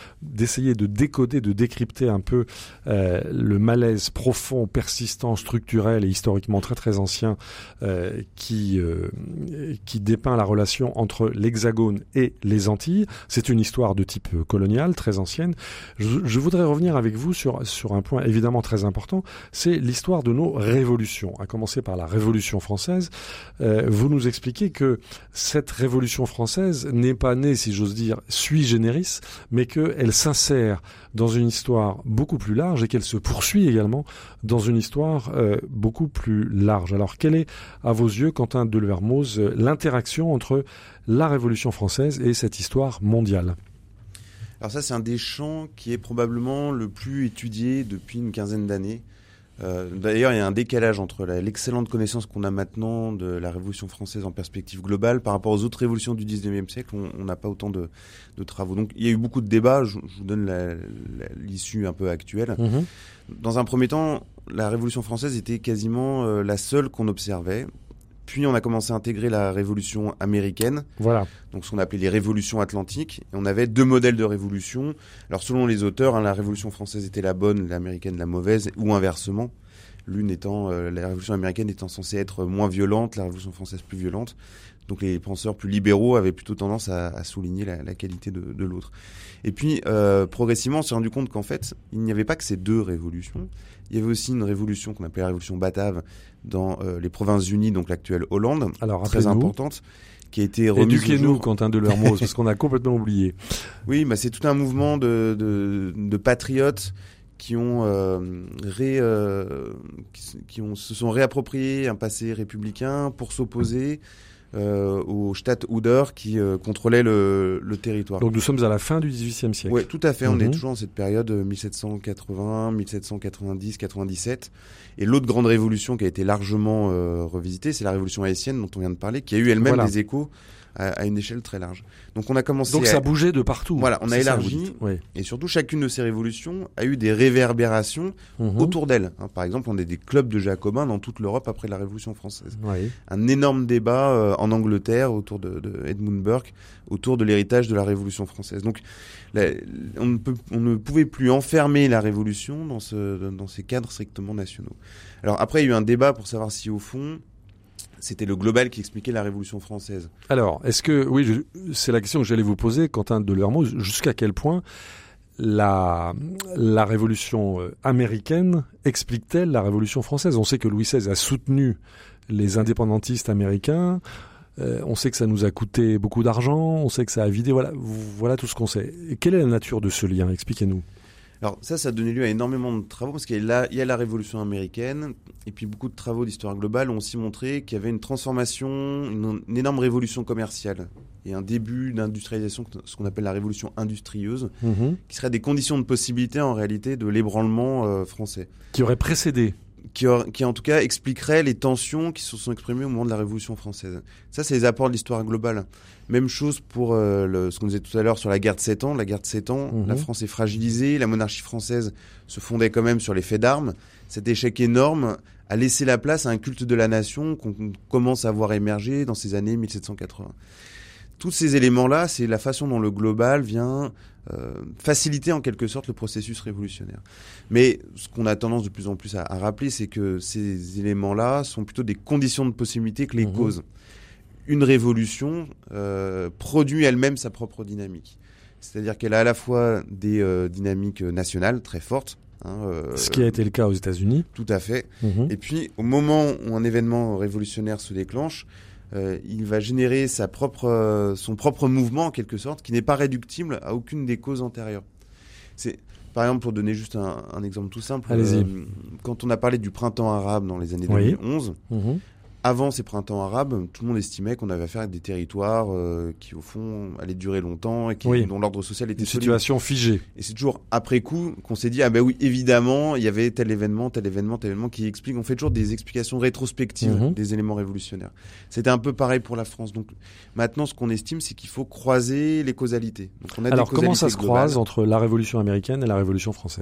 d'essayer de décoder, de décrypter un peu le malaise profond, persistant, structurel et historiquement très très ancien qui dépeint la relation entre l'Hexagone et les Antilles. C'est une histoire de type colonial, très ancienne. Je voudrais revenir avec vous sur un point évidemment très important, c'est l'histoire de nos révolutions, à commencer par la Révolution française. Vous nous expliquez que cette Révolution française n'est pas née, si j'ose dire, sui generis, mais qu'elle s'insère dans une histoire beaucoup plus large et qu'elle se poursuit également dans une histoire beaucoup plus large. Alors, quelle est, à vos yeux, Quentin de Lermoz, l'interaction entre la Révolution française et cette histoire mondiale ? Alors ça, c'est un des champs qui est probablement le plus étudié depuis une quinzaine d'années. D'ailleurs, il y a un décalage entre l'excellente connaissance qu'on a maintenant de la Révolution française en perspective globale par rapport aux autres révolutions du 19e siècle. On n'a pas autant de travaux. Donc, il y a eu beaucoup de débats. Je vous donne l'issue un peu actuelle. Dans un premier temps, la Révolution française était quasiment la seule qu'on observait. Puis on a commencé à intégrer la révolution américaine, voilà. Donc ce qu'on appelait les révolutions atlantiques. Et on avait 2 modèles de révolution. Alors selon les auteurs, la révolution française était la bonne, l'américaine la mauvaise, ou inversement. L'une étant, la révolution américaine étant censée être moins violente, la révolution française plus violente. Donc les penseurs plus libéraux avaient plutôt tendance à souligner la qualité de l'autre. Et puis progressivement, on s'est rendu compte qu'en fait, il n'y avait pas que ces 2 révolutions. Il y avait aussi une révolution qu'on appelait la révolution batave dans les Provinces-Unies, donc l'actuelle Hollande, alors, très importante, qui a été remise Éduquez-nous, Quentin de Lermoz, parce qu'on a complètement oublié. Oui, c'est tout un mouvement de patriotes qui se sont réappropriés un passé républicain pour s'opposer au Stadthuder qui contrôlait le territoire. Donc nous sommes à la fin du XVIIIe siècle. Oui, tout à fait. On est toujours dans cette période 1780, 1790, 97. Et l'autre grande révolution qui a été largement revisitée, c'est la révolution haïtienne dont on vient de parler, qui a eu elle-même des échos à une échelle très large. Donc on a commencé. Donc ça bougeait de partout. Voilà, on a élargi. Et surtout, chacune de ces révolutions a eu des réverbérations autour d'elle. Par exemple, on a des clubs de jacobins dans toute l'Europe après la Révolution française. Un énorme débat en Angleterre autour de Edmund Burke, autour de l'héritage de la Révolution française. Donc on ne pouvait plus enfermer la Révolution dans ces cadres strictement nationaux. Alors après, il y a eu un débat pour savoir si au fond c'était le global qui expliquait la Révolution française. Alors, est-ce que, c'est la question que j'allais vous poser, Quentin de Lermoz, jusqu'à quel point la Révolution américaine explique-t-elle la Révolution française ? On sait que Louis XVI a soutenu les indépendantistes américains, on sait que ça nous a coûté beaucoup d'argent, on sait que ça a vidé, voilà tout ce qu'on sait. Et quelle est la nature de ce lien ? Expliquez-nous. Alors ça a donné lieu à énormément de travaux parce qu'il y a la Révolution américaine et puis beaucoup de travaux d'histoire globale ont aussi montré qu'il y avait une transformation, une énorme révolution commerciale et un début d'industrialisation, ce qu'on appelle la révolution industrieuse, qui serait des conditions de possibilité en réalité de l'ébranlement français. Qui aurait précédé. Qui en tout cas expliquerait les tensions qui se sont exprimées au moment de la Révolution française. Ça, c'est les apports de l'histoire globale. Même chose pour ce qu'on disait tout à l'heure sur la guerre de 7 ans. La guerre de 7 ans, la France est fragilisée, la monarchie française se fondait quand même sur les faits d'armes. Cet échec énorme a laissé la place à un culte de la nation qu'on commence à voir émerger dans ces années 1780. Tous ces éléments-là, c'est la façon dont le global vient faciliter en quelque sorte le processus révolutionnaire. Mais ce qu'on a tendance de plus en plus à rappeler, c'est que ces éléments-là sont plutôt des conditions de possibilité que les causes. Une révolution produit elle-même sa propre dynamique. C'est-à-dire qu'elle a à la fois des dynamiques nationales très fortes. Ce qui a été le cas aux États-Unis. Tout à fait. Et puis, au moment où un événement révolutionnaire se déclenche, il va générer son propre mouvement en quelque sorte, qui n'est pas réductible à aucune des causes antérieures. Par exemple, pour donner juste un exemple tout simple, quand on a parlé du printemps arabe dans les années 2011, avant ces printemps arabes, tout le monde estimait qu'on avait affaire à des territoires qui, au fond, allaient durer longtemps et dont l'ordre social était solide. Une situation figée. Et c'est toujours après coup qu'on s'est dit, oui, évidemment, il y avait tel événement qui explique. On fait toujours des explications rétrospectives des éléments révolutionnaires. C'était un peu pareil pour la France. Donc maintenant, ce qu'on estime, c'est qu'il faut croiser les causalités. Donc, on a alors, comment ça se croise entre la Révolution américaine et la Révolution française ?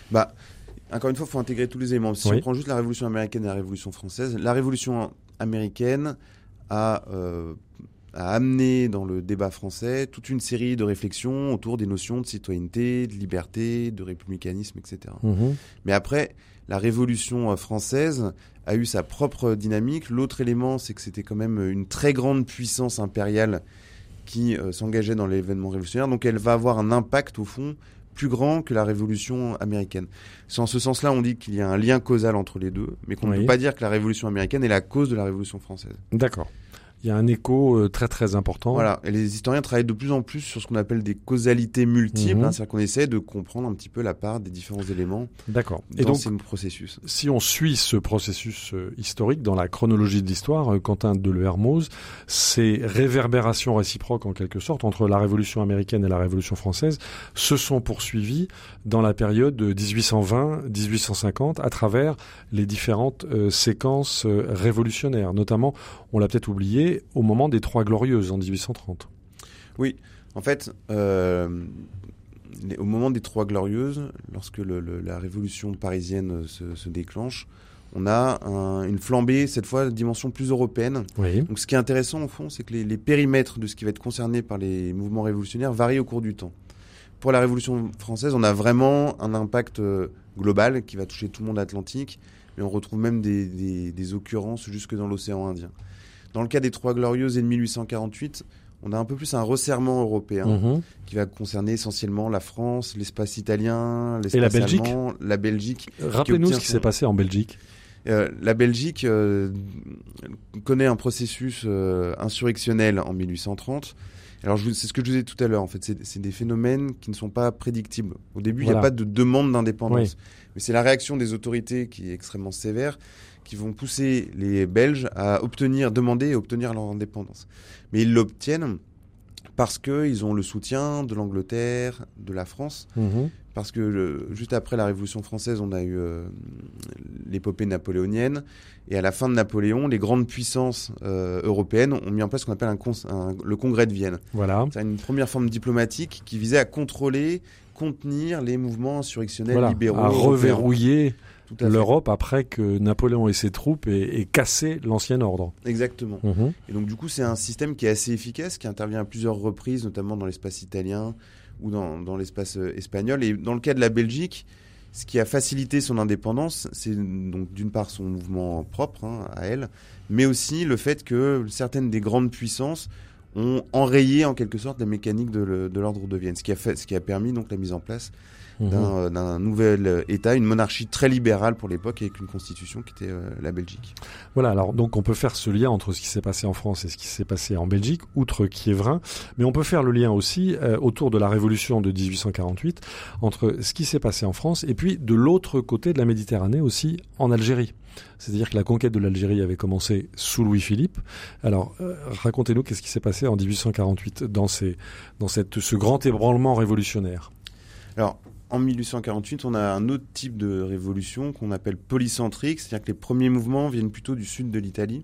Encore une fois, il faut intégrer tous les éléments. Si on prend juste la Révolution américaine et la Révolution française, la Révolution américaine a a amené dans le débat français toute une série de réflexions autour des notions de citoyenneté, de liberté, de républicanisme, etc. Mais après, la Révolution française a eu sa propre dynamique. L'autre élément, c'est que c'était quand même une très grande puissance impériale qui s'engageait dans l'événement révolutionnaire. Donc elle va avoir un impact, au fond, plus grand que la Révolution américaine. C'est en ce sens-là, on dit qu'il y a un lien causal entre les deux, mais qu'on ne peut pas dire que la Révolution américaine est la cause de la Révolution française. D'accord. Il y a un écho très très important. Voilà, et les historiens travaillent de plus en plus sur ce qu'on appelle des causalités multiples, c'est-à-dire qu'on essaie de comprendre un petit peu la part des différents éléments dans ces processus. Si on suit ce processus historique dans la chronologie de l'histoire, Quentin Delermoz, ces réverbérations réciproques en quelque sorte entre la Révolution américaine et la Révolution française se sont poursuivies dans la période de 1820-1850 à travers les différentes séquences révolutionnaires, notamment, on l'a peut-être oublié, au moment des Trois Glorieuses en 1830. Oui, en fait, au moment des Trois Glorieuses, lorsque la révolution parisienne se déclenche, on a une flambée, cette fois, de dimension plus européenne. Oui. Donc ce qui est intéressant, au fond, c'est que les périmètres de ce qui va être concerné par les mouvements révolutionnaires varient au cours du temps. Pour la Révolution française, on a vraiment un impact global qui va toucher tout le monde atlantique, mais on retrouve même des occurrences jusque dans l'océan Indien. Dans le cas des Trois Glorieuses et de 1848, on a un peu plus un resserrement européen qui va concerner essentiellement la France, l'espace italien, l'espace allemand, la Belgique. Rappelez-nous ce qui s'est passé en Belgique. La Belgique connaît un processus insurrectionnel en 1830. Alors, c'est ce que je vous disais tout à l'heure. En fait, c'est des phénomènes qui ne sont pas prédictibles. Au début, il n'y a pas de demande d'indépendance. Mais c'est la réaction des autorités qui est extrêmement sévère, qui vont pousser les Belges à demander et obtenir leur indépendance. Mais ils l'obtiennent parce qu'ils ont le soutien de l'Angleterre, de la France, parce que juste après la Révolution française, on a eu l'épopée napoléonienne, et à la fin de Napoléon, les grandes puissances européennes ont mis en place ce qu'on appelle le Congrès de Vienne. Voilà. C'est une première forme diplomatique qui visait à contenir les mouvements insurrectionnels libéraux. À reverrouiller l'Europe après que Napoléon et ses troupes aient cassé l'ancien ordre. Exactement. Et donc du coup, c'est un système qui est assez efficace, qui intervient à plusieurs reprises, notamment dans l'espace italien ou dans l'espace espagnol. Et dans le cas de la Belgique, ce qui a facilité son indépendance, c'est donc d'une part son mouvement propre à elle, mais aussi le fait que certaines des grandes puissances ont enrayé en quelque sorte la mécanique de l'ordre de Vienne, ce qui a permis donc la mise en place d'un nouvel État, une monarchie très libérale pour l'époque, avec une constitution qui était la Belgique. Voilà, alors donc on peut faire ce lien entre ce qui s'est passé en France et ce qui s'est passé en Belgique, outre Kiévrin, mais on peut faire le lien aussi autour de la Révolution de 1848, entre ce qui s'est passé en France et puis de l'autre côté de la Méditerranée aussi, en Algérie. C'est-à-dire que la conquête de l'Algérie avait commencé sous Louis-Philippe. Alors, racontez-nous qu'est-ce qui s'est passé en 1848 dans ce grand ébranlement révolutionnaire. Alors, en 1848, on a un autre type de révolution qu'on appelle polycentrique, c'est-à-dire que les premiers mouvements viennent plutôt du sud de l'Italie.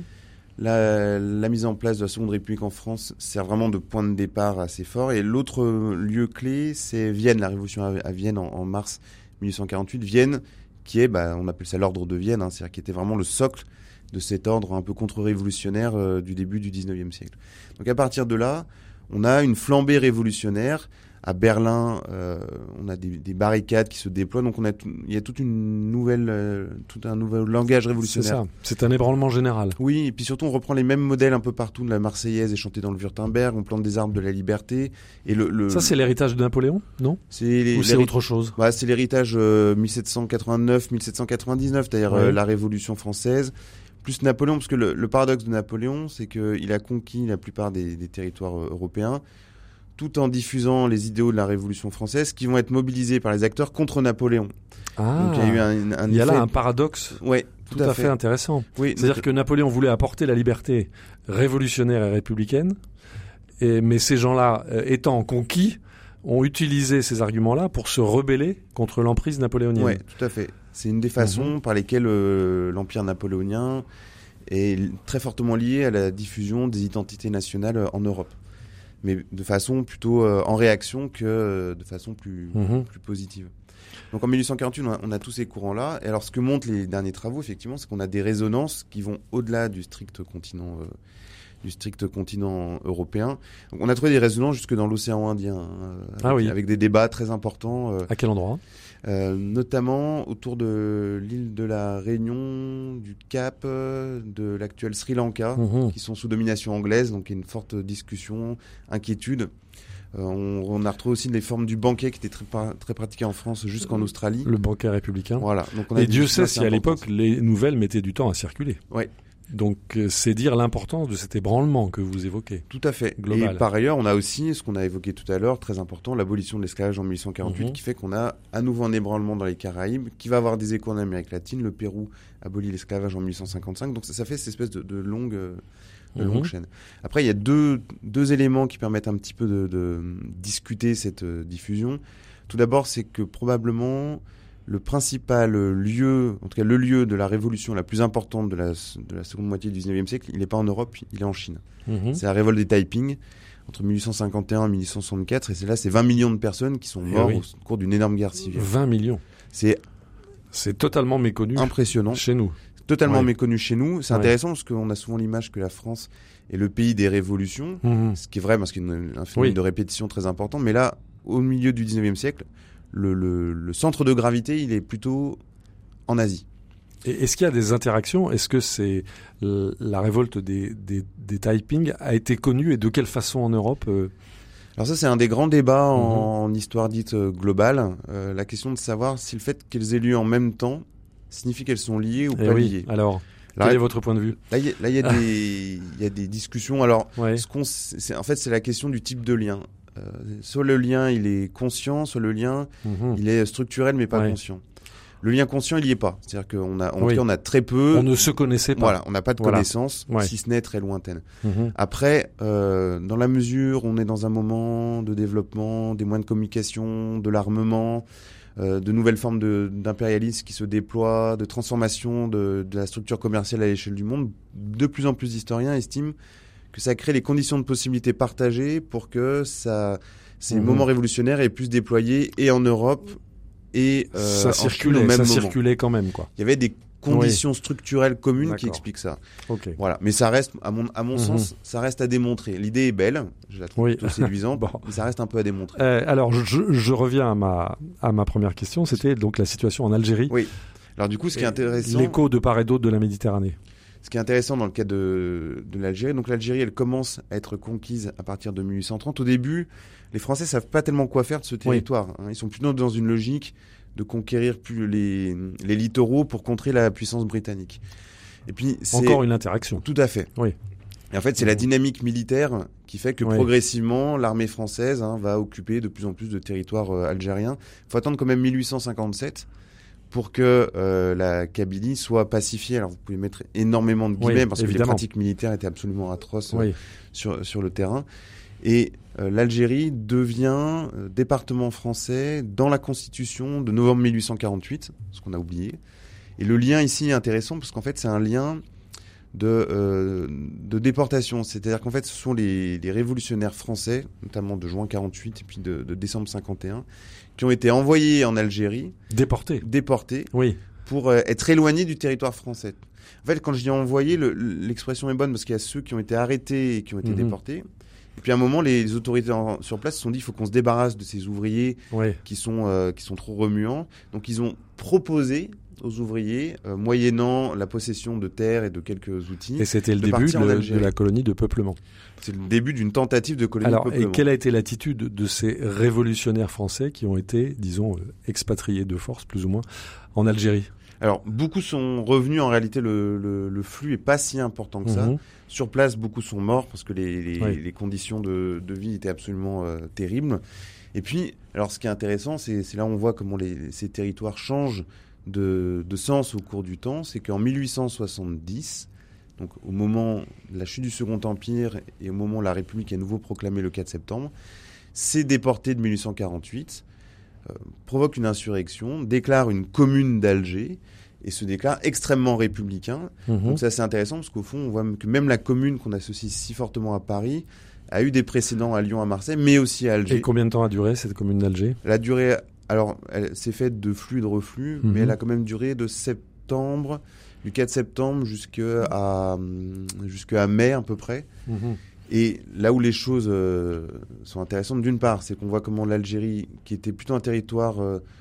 La mise en place de la Seconde République en France sert vraiment de point de départ assez fort. Et l'autre lieu clé, c'est Vienne, la révolution à Vienne en mars 1848. Vienne, qui est, on appelle ça l'ordre de Vienne, c'est-à-dire qui était vraiment le socle de cet ordre un peu contre-révolutionnaire du début du 19e siècle. Donc à partir de là, on a une flambée révolutionnaire. À Berlin, on a des barricades qui se déploient, donc il y a tout un nouvel langage révolutionnaire. C'est ça, c'est un ébranlement général. Oui, et puis surtout on reprend les mêmes modèles un peu partout. La Marseillaise est chantée dans le Württemberg, on plante des arbres de la liberté. Et ça c'est l'héritage de Napoléon, non ? Ou c'est autre chose ? C'est l'héritage 1789-1799, c'est-à-dire la Révolution française. Plus Napoléon, parce que le paradoxe de Napoléon, c'est qu'il a conquis la plupart des territoires européens, tout en diffusant les idéaux de la Révolution française qui vont être mobilisés par les acteurs contre Napoléon. Donc il y a eu il y a là un paradoxe tout à fait intéressant. Oui, c'est-à-dire que Napoléon voulait apporter la liberté révolutionnaire et républicaine, mais ces gens-là, étant conquis, ont utilisé ces arguments-là pour se rebeller contre l'emprise napoléonienne. Oui, tout à fait. C'est une des façons par lesquelles l'Empire napoléonien est très fortement lié à la diffusion des identités nationales en Europe. Mais de façon plutôt en réaction que de façon plus positive. Donc en 1848, on a tous ces courants-là. Et alors ce que montrent les derniers travaux, effectivement, c'est qu'on a des résonances qui vont au-delà du strict continent du strict continent européen. Donc, on a trouvé des résonances jusque dans l'océan Indien, avec des débats très importants. À quel endroit ? Notamment autour de l'île de la Réunion, du Cap, de l'actuel Sri Lanka, qui sont sous domination anglaise, donc il y a une forte discussion, inquiétude. On a retrouvé aussi les formes du banquet qui étaient très pratiquées en France jusqu'en Australie. Le banquet républicain. Voilà. Donc et Dieu sait si à l'époque les nouvelles mettaient du temps à circuler. Oui. Donc c'est dire l'importance de cet ébranlement que vous évoquez. Tout à fait. Global. Et par ailleurs, on a aussi ce qu'on a évoqué tout à l'heure, très important, l'abolition de l'esclavage en 1848, qui fait qu'on a à nouveau un ébranlement dans les Caraïbes, qui va avoir des échos en Amérique latine. Le Pérou abolit l'esclavage en 1855, donc ça fait cette espèce de longue chaîne. Après, il y a deux éléments qui permettent un petit peu de discuter cette diffusion. Tout d'abord, c'est que probablement le principal lieu, en tout cas le lieu de la révolution la plus importante de la seconde moitié du 19e siècle, il n'est pas en Europe, il est en Chine. C'est la révolte des Taiping, entre 1851 et 1864, et c'est 20 millions de personnes qui sont mortes au cours d'une énorme guerre civile. 20 millions. C'est totalement méconnu. Impressionnant. Chez nous. Totalement méconnu chez nous. C'est intéressant parce qu'on a souvent l'image que la France est le pays des révolutions, ce qui est vrai parce qu'il y a un phénomène de répétition très important, mais là, au milieu du 19e siècle, le centre de gravité, il est plutôt en Asie. Et est-ce qu'il y a des interactions ? Est-ce que c'est la révolte des Taiping a été connue et de quelle façon en Europe Alors ça, c'est un des grands débats en histoire dite globale. La question de savoir si le fait qu'elles aient lieu en même temps signifie qu'elles sont liées ou pas liées. Alors, quel est votre point de vue ? Là, il y a des discussions. Alors, c'est la question du type de lien. Soit le lien il est conscient, soit le lien il est structurel mais pas conscient. Le lien conscient il y est pas, c'est-à-dire qu'on a très peu. On ne se connaissait pas. Voilà, on n'a pas de connaissances, si ce n'est très lointaine. Après, dans la mesure où on est dans un moment de développement, des moyens de communication, de l'armement, de nouvelles formes d'impérialisme qui se déploient, de transformation de la structure commerciale à l'échelle du monde, de plus en plus d'historiens estiment que ça crée les conditions de possibilité partagées pour que ces moments révolutionnaires aient pu se déployer et en Europe et ça circulait quand même, quoi. Il y avait des conditions structurelles communes qui expliquent ça. Voilà, mais ça reste, à mon sens, ça reste à démontrer. L'idée est belle, je la trouve plutôt séduisante, mais ça reste un peu à démontrer. Alors, je reviens à ma première question. C'était donc la situation en Algérie. Oui. Alors du coup, ce qui est intéressant, l'écho de part et d'autre de la Méditerranée. Ce qui est intéressant dans le cas de l'Algérie, donc l'Algérie, elle commence à être conquise à partir de 1830. Au début, les Français savent pas tellement quoi faire de ce territoire. Ils sont plutôt dans une logique de conquérir plus les littoraux pour contrer la puissance britannique. Et puis encore une interaction. Tout à fait. Oui. Et en fait, c'est la dynamique militaire qui fait que progressivement, l'armée française va occuper de plus en plus de territoires algériens. Il faut attendre quand même 1857. Pour que la Kabylie soit pacifiée. Alors vous pouvez mettre énormément de guillemets parce que les pratiques militaires étaient absolument atroces sur le terrain. Et l'Algérie devient département français dans la Constitution de novembre 1848, ce qu'on a oublié. Et le lien ici est intéressant parce qu'en fait c'est un lien de déportation. C'est-à-dire qu'en fait ce sont les révolutionnaires français, notamment de juin 48 et puis de décembre 51, qui ont été envoyés en Algérie. Déportés. Pour être éloignés du territoire français. En fait, quand je dis envoyés, l'expression est bonne parce qu'il y a ceux qui ont été arrêtés et qui ont été déportés. Et puis à un moment, les autorités sur place se sont dit il faut qu'on se débarrasse de ces ouvriers qui sont trop remuants. Donc ils ont proposé aux ouvriers, moyennant la possession de terres et de quelques outils. Et c'était le début de la colonie de peuplement. C'est le début d'une tentative de colonie de peuplement. Et quelle a été l'attitude de ces révolutionnaires français qui ont été, disons, expatriés de force, plus ou moins, en Algérie ? Alors, beaucoup sont revenus. En réalité, le flux est pas si important que ça. Sur place, beaucoup sont morts parce que les conditions de vie étaient absolument terribles. Et puis, alors, ce qui est intéressant, c'est là où on voit comment ces territoires changent de sens au cours du temps. C'est qu'en 1870, donc au moment de la chute du Second Empire et au moment où la République est à nouveau proclamée le 4 septembre, ces déportés de 1848 provoquent une insurrection, déclarent une commune d'Alger et se déclarent extrêmement républicains. Donc ça, c'est intéressant parce qu'au fond, on voit que même la commune qu'on associe si fortement à Paris a eu des précédents à Lyon, à Marseille, mais aussi à Alger. Et combien de temps a duré cette commune d'Alger ? Elle a duré... Alors, elle s'est faite de flux et de reflux, mais elle a quand même duré de septembre septembre, du 4 septembre jusqu'à mai à peu près. Et là où les choses sont intéressantes, d'une part, c'est qu'on voit comment l'Algérie, qui était plutôt un territoire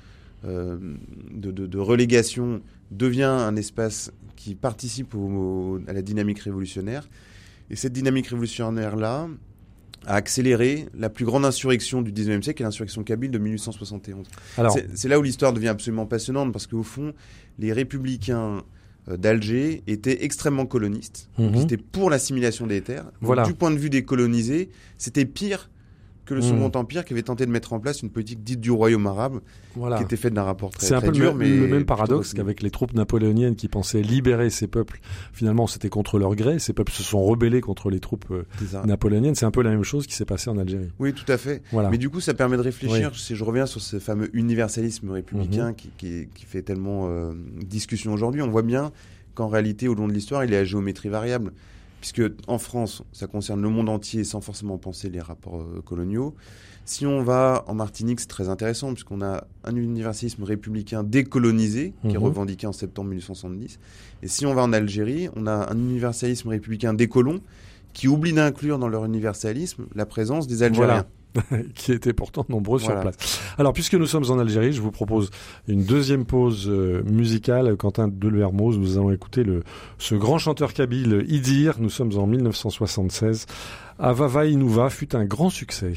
de relégation, devient un espace qui participe à la dynamique révolutionnaire. Et cette dynamique révolutionnaire-là a accéléré la plus grande insurrection du 19e siècle, qui est l'insurrection kabyle de 1871. Alors, c'est là où l'histoire devient absolument passionnante, parce qu'au fond, les républicains d'Alger étaient extrêmement colonistes. Ils étaient pour l'assimilation des terres. Donc, du point de vue des colonisés, c'était pire que le Second Empire, qui avait tenté de mettre en place une politique dite du royaume arabe, qui était faite d'un rapport très dur. C'est un peu le même paradoxe qu'avec les troupes napoléoniennes qui pensaient libérer ces peuples. Finalement, c'était contre leur gré. Ces peuples se sont rebellés contre les troupes napoléoniennes. C'est un peu la même chose qui s'est passée en Algérie. Oui, tout à fait. Mais du coup, ça permet de réfléchir. Si je reviens sur ce fameux universalisme républicain qui fait tellement discussion aujourd'hui, on voit bien qu'en réalité, au long de l'histoire, il est à géométrie variable. Puisque en France, ça concerne le monde entier sans forcément penser les rapports coloniaux. Si on va en Martinique, c'est très intéressant, puisqu'on a un universalisme républicain décolonisé, qui est revendiqué en septembre 1870. Et si on va en Algérie, on a un universalisme républicain décolon, qui oublie d'inclure dans leur universalisme la présence des Algériens. Qui étaient pourtant nombreux sur place. Alors, puisque nous sommes en Algérie, je vous propose une deuxième pause musicale. Quentin Delvermoz, nous allons écouter ce grand chanteur kabyle Idir. Nous sommes en 1976. Avava Inouva fut un grand succès.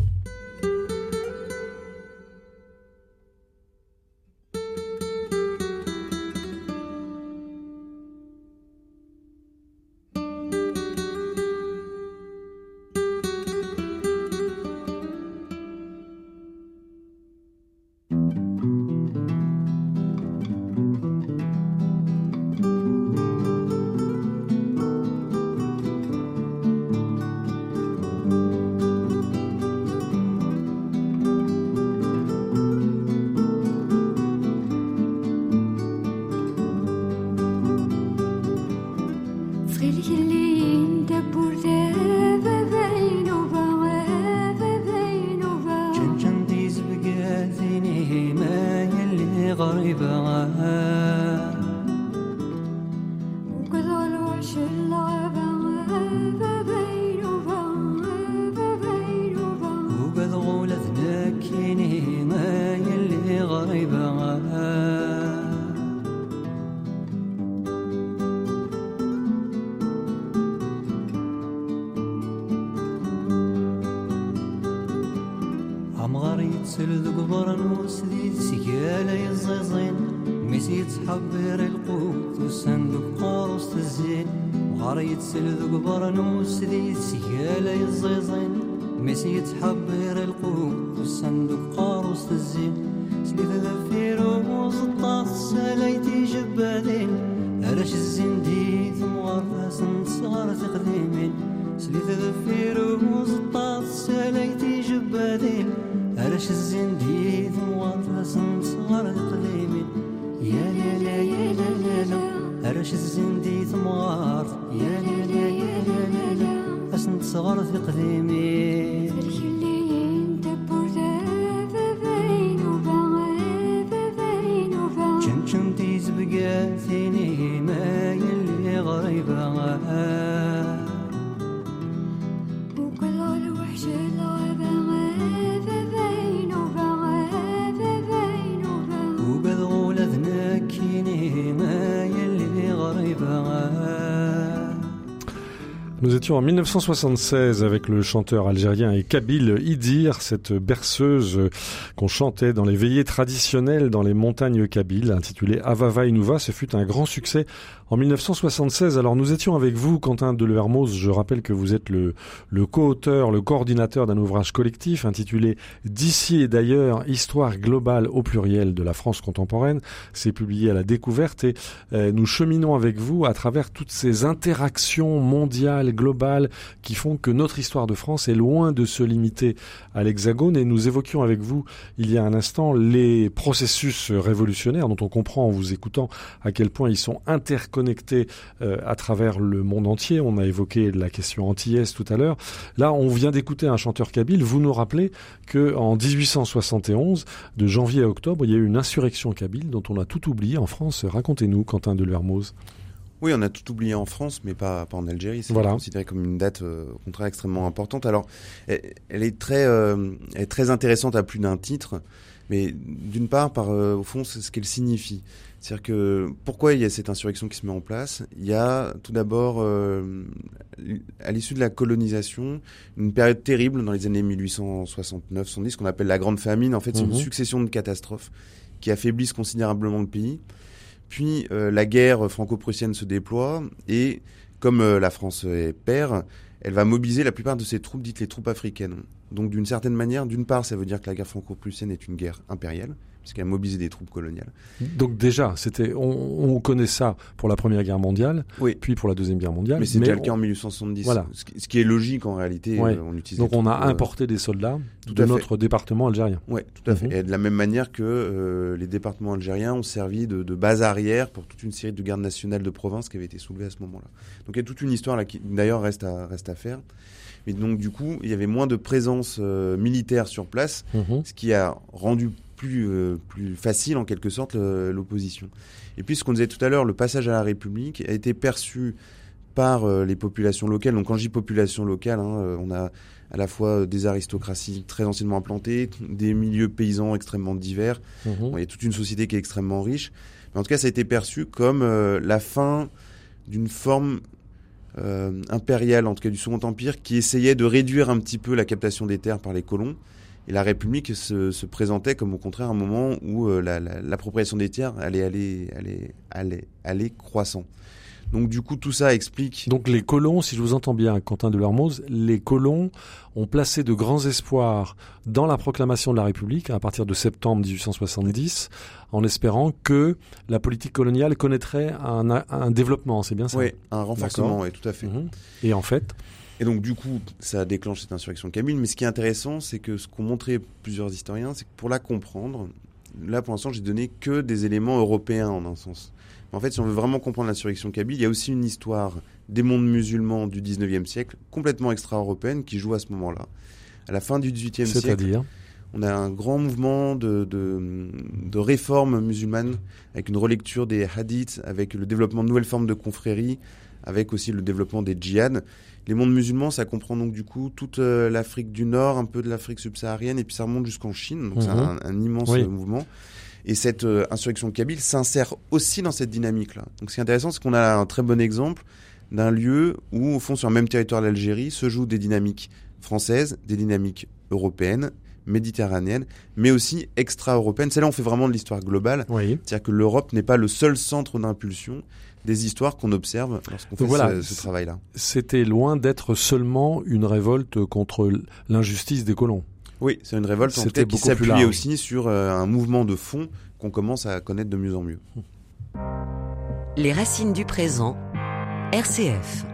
Nous étions en 1976 avec le chanteur algérien et kabyle Idir, cette berceuse qu'on chantait dans les veillées traditionnelles dans les montagnes kabyles, intitulée Avava Inouva. Ce fut un grand succès en 1976. Alors nous étions avec vous, Quentin Delvermoz. Je rappelle que vous êtes le co-auteur, le coordinateur d'un ouvrage collectif intitulé D'ici et d'ailleurs, histoire globale au pluriel de la France contemporaine. C'est publié à La Découverte et nous cheminons avec vous à travers toutes ces interactions mondiales régionales, globales, qui font que notre histoire de France est loin de se limiter à l'Hexagone. Et nous évoquions avec vous, il y a un instant, les processus révolutionnaires dont on comprend en vous écoutant à quel point ils sont interconnectés à travers le monde entier. On a évoqué la question antillaise tout à l'heure. Là, on vient d'écouter un chanteur kabyle. Vous nous rappelez qu'en 1871, de janvier à octobre, il y a eu une insurrection kabyle dont on a tout oublié en France. Racontez-nous, Quentin Delermoz. Oui, on a tout oublié en France, mais pas en Algérie. C'est considéré comme une date, au contraire, extrêmement importante. Alors, elle est très intéressante à plus d'un titre, mais d'une part, au fond, c'est ce qu'elle signifie. C'est-à-dire que pourquoi il y a cette insurrection qui se met en place ? Il y a tout d'abord, à l'issue de la colonisation, une période terrible dans les années 1869-70, ce qu'on appelle la Grande Famine. En fait, c'est une succession de catastrophes qui affaiblissent considérablement le pays. Puis la guerre franco-prussienne se déploie et comme la France perd, elle va mobiliser la plupart de ses troupes, dites les troupes africaines. Donc d'une certaine manière, d'une part, ça veut dire que la guerre franco-prussienne est une guerre impériale, puisqu'elle a mobilisé des troupes coloniales. Donc déjà, on connaît ça pour la Première Guerre mondiale, puis pour la Deuxième Guerre mondiale. Mais c'est déjà le cas en 1870, voilà. Ce qui est logique en réalité. On utilise donc on a importé des soldats de notre département algérien. Oui, tout à fait. Et de la même manière que les départements algériens ont servi de base arrière pour toute une série de gardes nationales de province qui avaient été soulevées à ce moment-là. Donc il y a toute une histoire là qui d'ailleurs reste à faire. Mais donc du coup, il y avait moins de présence militaire sur place, ce qui a rendu plus facile en quelque sorte l'opposition. Et puis ce qu'on disait tout à l'heure, le passage à la République a été perçu par les populations locales. Donc quand je dis population locale, on a à la fois des aristocraties très anciennement implantées, des milieux paysans extrêmement divers. Bon, il y a toute une société qui est extrêmement riche. Mais en tout cas, ça a été perçu comme la fin d'une forme impériale, en tout cas du Second Empire, qui essayait de réduire un petit peu la captation des terres par les colons. Et la République se présentait comme au contraire un moment où l'appropriation des terres allait croissant. Donc du coup, tout ça explique... Donc les colons, si je vous entends bien, Quentin Delermoz, les colons ont placé de grands espoirs dans la proclamation de la République à partir de septembre 1870, en espérant que la politique coloniale connaîtrait un développement, c'est bien ça ? Oui, un renforcement, oui, tout à fait. Et en fait... Et donc du coup, ça déclenche cette insurrection kabyle. Mais ce qui est intéressant, c'est que ce qu'ont montré plusieurs historiens, c'est que pour la comprendre, là pour l'instant, j'ai donné que des éléments européens en un sens. En fait, si on veut vraiment comprendre l'insurrection kabyle, il y a aussi une histoire des mondes musulmans du 19e siècle, complètement extra-européenne, qui joue à ce moment-là. À la fin du 18e siècle, c'est-à-dire on a un grand mouvement de réforme musulmane, avec une relecture des hadiths, avec le développement de nouvelles formes de confréries, avec aussi le développement des djihad. Les mondes musulmans, ça comprend donc du coup toute l'Afrique du Nord, un peu de l'Afrique subsaharienne, et puis ça remonte jusqu'en Chine, donc c'est un immense mouvement. Et cette insurrection kabyle s'insère aussi dans cette dynamique-là. Donc ce qui est intéressant, c'est qu'on a un très bon exemple d'un lieu où, au fond, sur le même territoire de l'Algérie, se jouent des dynamiques françaises, des dynamiques européennes, méditerranéennes, mais aussi extra-européennes. C'est là où on fait vraiment de l'histoire globale. C'est-à-dire que l'Europe n'est pas le seul centre d'impulsion des histoires qu'on observe lorsqu'on fait ce travail-là. C'était loin d'être seulement une révolte contre l'injustice des colons. Oui, c'est une révolte en fait, qui s'appuyait aussi sur un mouvement de fond qu'on commence à connaître de mieux en mieux. Les racines du présent, RCF.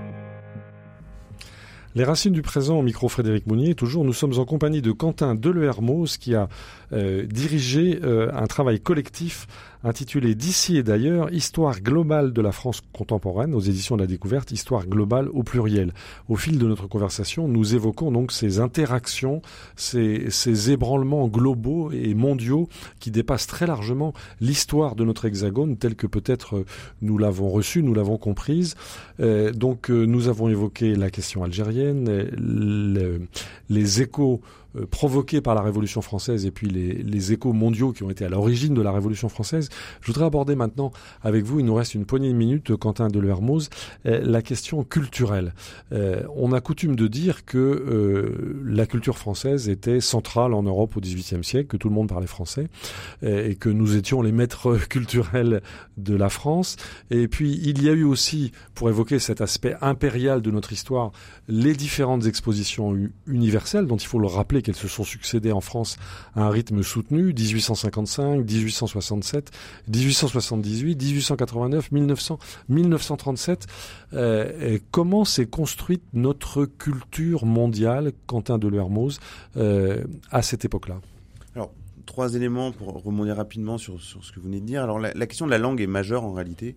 Les racines du présent, au micro Frédéric Mounier. Toujours, nous sommes en compagnie de Quentin Delermoz qui a dirigé un travail collectif intitulé D'ici et d'ailleurs, Histoire globale de la France contemporaine aux éditions de la Découverte, Histoire globale au pluriel. Au fil de notre conversation, nous évoquons donc ces interactions, ces ébranlements globaux et mondiaux qui dépassent très largement l'histoire de notre hexagone telle que peut-être nous l'avons reçue, nous l'avons comprise. Donc nous avons évoqué la question algérienne, les échos provoqués par la Révolution française et puis les échos mondiaux qui ont été à l'origine de la Révolution française. Je voudrais aborder maintenant avec vous, il nous reste une poignée de minutes, Quentin Delermoz, la question culturelle. On a coutume de dire que la culture française était centrale en Europe au XVIIIe siècle, que tout le monde parlait français et que nous étions les maîtres culturels de la France. Et puis il y a eu aussi, pour évoquer cet aspect impérial de notre histoire, les différentes expositions universelles dont il faut le rappeler rappeler qu'elles se sont succédées en France à un rythme soutenu, 1855, 1867, 1878, 1889, 1900, 1937. Comment s'est construite notre culture mondiale, Quentin Delermoz, à cette époque-là? Alors, 3 éléments pour rebondir rapidement sur ce que vous venez de dire. Alors, la question de la langue est majeure en réalité.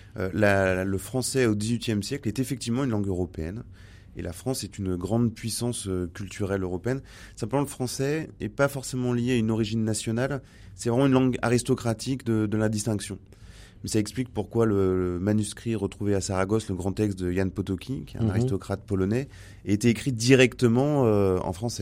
Le français au XVIIIe siècle est effectivement une langue européenne. Et la France est une grande puissance culturelle européenne. Simplement, le français n'est pas forcément lié à une origine nationale. C'est vraiment une langue aristocratique de la distinction. Mais ça explique pourquoi le manuscrit retrouvé à Saragosse, le grand texte de Jan Potocki, qui est un aristocrate polonais, a été écrit directement en français.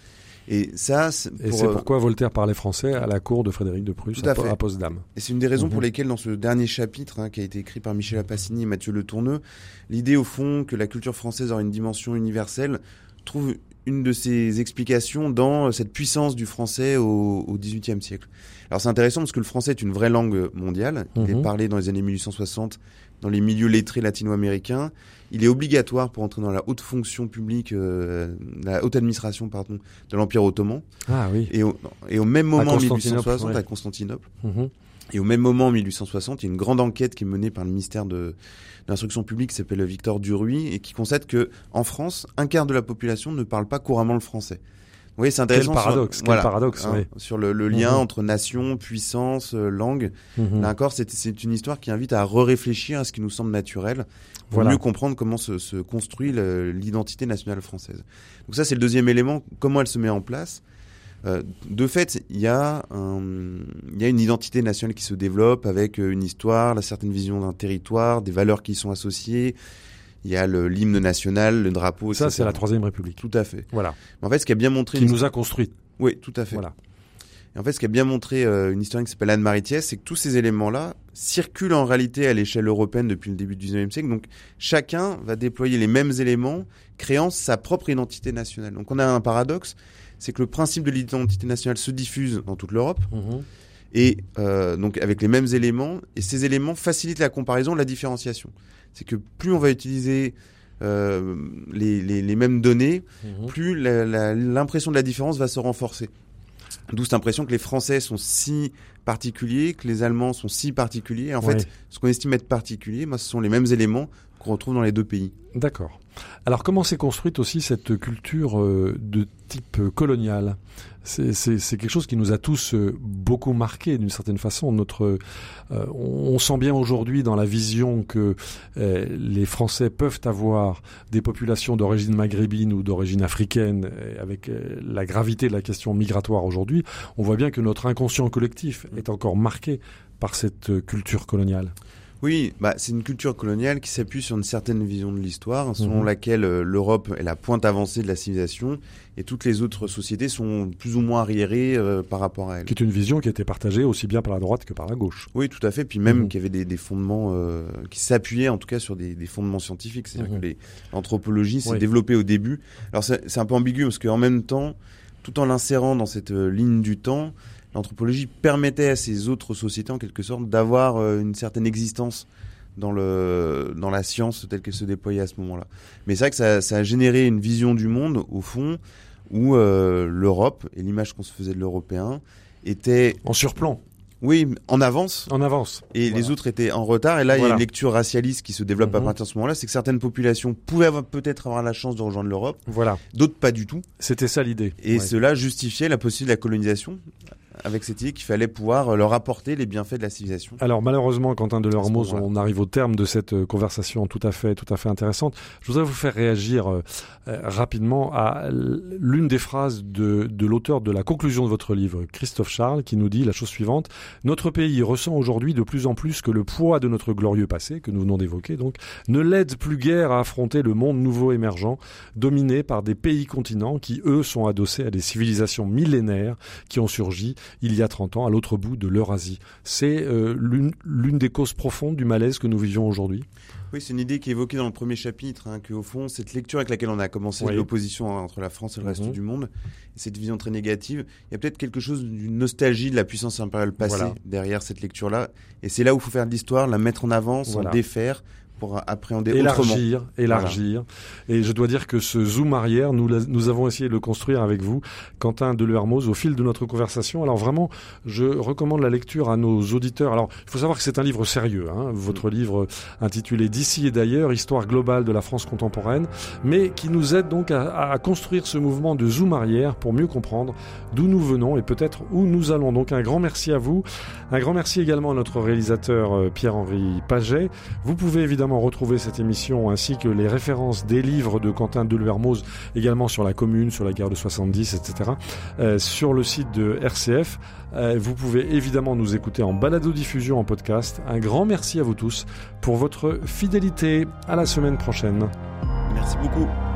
Et c'est pourquoi Voltaire parlait français à la cour de Frédéric de Prusse à Potsdam. Et c'est une des raisons pour lesquelles, dans ce dernier chapitre, qui a été écrit par Michel Apacini et Mathieu Le Tourneux, l'idée au fond que la culture française aurait une dimension universelle trouve une de ses explications dans cette puissance du français au XVIIIe siècle. Alors c'est intéressant parce que le français est une vraie langue mondiale. Il est parlé dans les années 1860 dans les milieux lettrés latino-américains. Il est obligatoire pour entrer dans la haute fonction publique, la haute administration, de l'Empire ottoman. Ah oui. Et au même moment, en 1860, à Constantinople. Et au même moment, en 1860, il y a une grande enquête qui est menée par le ministère de l'Instruction publique, qui s'appelle Victor Duruy, et qui constate que en France, 1/4 de la population ne parle pas couramment le français. Vous voyez, c'est intéressant. Quel paradoxe, oui. Sur le lien entre nation, puissance, langue. Là encore, c'est une histoire qui invite à réfléchir à ce qui nous semble naturel, pour mieux comprendre comment se construit l'identité nationale française. Donc ça, c'est le deuxième élément, comment elle se met en place. De fait, il y a une identité nationale qui se développe avec une histoire, la certaine vision d'un territoire, des valeurs qui y sont associées. Il y a l'hymne national, le drapeau, etc. Ça, c'est la Troisième République. Tout à fait. Voilà. Mais en fait, ce qui a bien montré... Qui nous a construit. Oui, tout à fait. Voilà. Et en fait, ce qui a bien montré une historienne qui s'appelle Anne-Marie Thiès, c'est que tous ces éléments-là circulent en réalité à l'échelle européenne depuis le début du XIXe siècle. Donc, chacun va déployer les mêmes éléments, créant sa propre identité nationale. Donc, on a un paradoxe, c'est que le principe de l'identité nationale se diffuse dans toute l'Europe. Et donc avec les mêmes éléments, et ces éléments facilitent la comparaison, la différenciation. C'est que plus on va utiliser les mêmes données, plus l'impression de la différence va se renforcer. D'où cette impression que les Français sont si particuliers, que les Allemands sont si particuliers. Et en fait, ce qu'on estime être particulier, ce sont les mêmes éléments qu'on retrouve dans les deux pays. D'accord. Alors comment s'est construite aussi cette culture de type colonial ? C'est quelque chose qui nous a tous beaucoup marqué d'une certaine façon. On sent bien aujourd'hui dans la vision que les Français peuvent avoir des populations d'origine maghrébine ou d'origine africaine, avec la gravité de la question migratoire aujourd'hui. On voit bien que notre inconscient collectif est encore marqué par cette culture coloniale. Oui, c'est une culture coloniale qui s'appuie sur une certaine vision de l'histoire, selon laquelle l'Europe est la pointe avancée de la civilisation et toutes les autres sociétés sont plus ou moins arriérées par rapport à elle. Qui est une vision qui a été partagée aussi bien par la droite que par la gauche. Oui, tout à fait. Puis même qu'il y avait des fondements qui s'appuyaient en tout cas sur des fondements scientifiques. C'est-à-dire que l'anthropologie s'est développée au début. Alors c'est un peu ambigu parce qu'en même temps, tout en l'insérant dans cette ligne du temps, l'anthropologie permettait à ces autres sociétés, en quelque sorte, d'avoir une certaine existence dans la science telle qu'elle se déployait à ce moment-là. Mais c'est vrai que ça a généré une vision du monde, au fond, où l'Europe, et l'image qu'on se faisait de l'Européen, était... En surplomb. Oui, en avance. En avance. Et les autres étaient en retard. Et là, il y a une lecture racialiste qui se développe à partir de ce moment-là. C'est que certaines populations pouvaient peut-être avoir la chance de rejoindre l'Europe. Voilà. D'autres pas du tout. C'était ça l'idée. Et cela justifiait la possibilité de la colonisation. Avec cette idée qu'il fallait pouvoir leur apporter les bienfaits de la civilisation. Alors malheureusement, Quentin Delermoz, on arrive au terme de cette conversation tout à fait intéressante. Je voudrais vous faire réagir rapidement à l'une des phrases de l'auteur de la conclusion de votre livre, Christophe Charles, qui nous dit la chose suivante: notre pays ressent aujourd'hui de plus en plus que le poids de notre glorieux passé, que nous venons d'évoquer donc, ne l'aide plus guère à affronter le monde nouveau émergent, dominé par des pays-continents qui, eux, sont adossés à des civilisations millénaires qui ont surgi il y a 30 ans à l'autre bout de l'Eurasie. C'est l'une des causes profondes du malaise que nous vivions aujourd'hui. Oui, c'est une idée qui est évoquée dans le premier chapitre, qu'au fond, cette lecture avec laquelle on a commencé l'opposition entre la France et le reste du monde, et cette vision très négative, il y a peut-être quelque chose d'une nostalgie de la puissance impériale passée derrière cette lecture-là. Et c'est là où il faut faire de l'histoire, la mettre en avant, s'en défaire, pour appréhender autrement. Élargir. Et je dois dire que ce zoom arrière, nous avons essayé de le construire avec vous, Quentin Delermoz, au fil de notre conversation. Alors vraiment, je recommande la lecture à nos auditeurs. Alors, il faut savoir que c'est un livre sérieux, votre livre intitulé D'ici et d'ailleurs, histoire globale de la France contemporaine, mais qui nous aide donc à construire ce mouvement de zoom arrière pour mieux comprendre d'où nous venons et peut-être où nous allons. Donc un grand merci à vous. Un grand merci également à notre réalisateur Pierre-Henri Paget. Vous pouvez évidemment retrouver cette émission ainsi que les références des livres de Quentin Delermoz également sur la Commune, sur la guerre de 70, etc. Sur le site de RCF. Vous pouvez évidemment nous écouter en balado-diffusion en podcast. Un grand merci à vous tous pour votre fidélité. À la semaine prochaine. Merci beaucoup.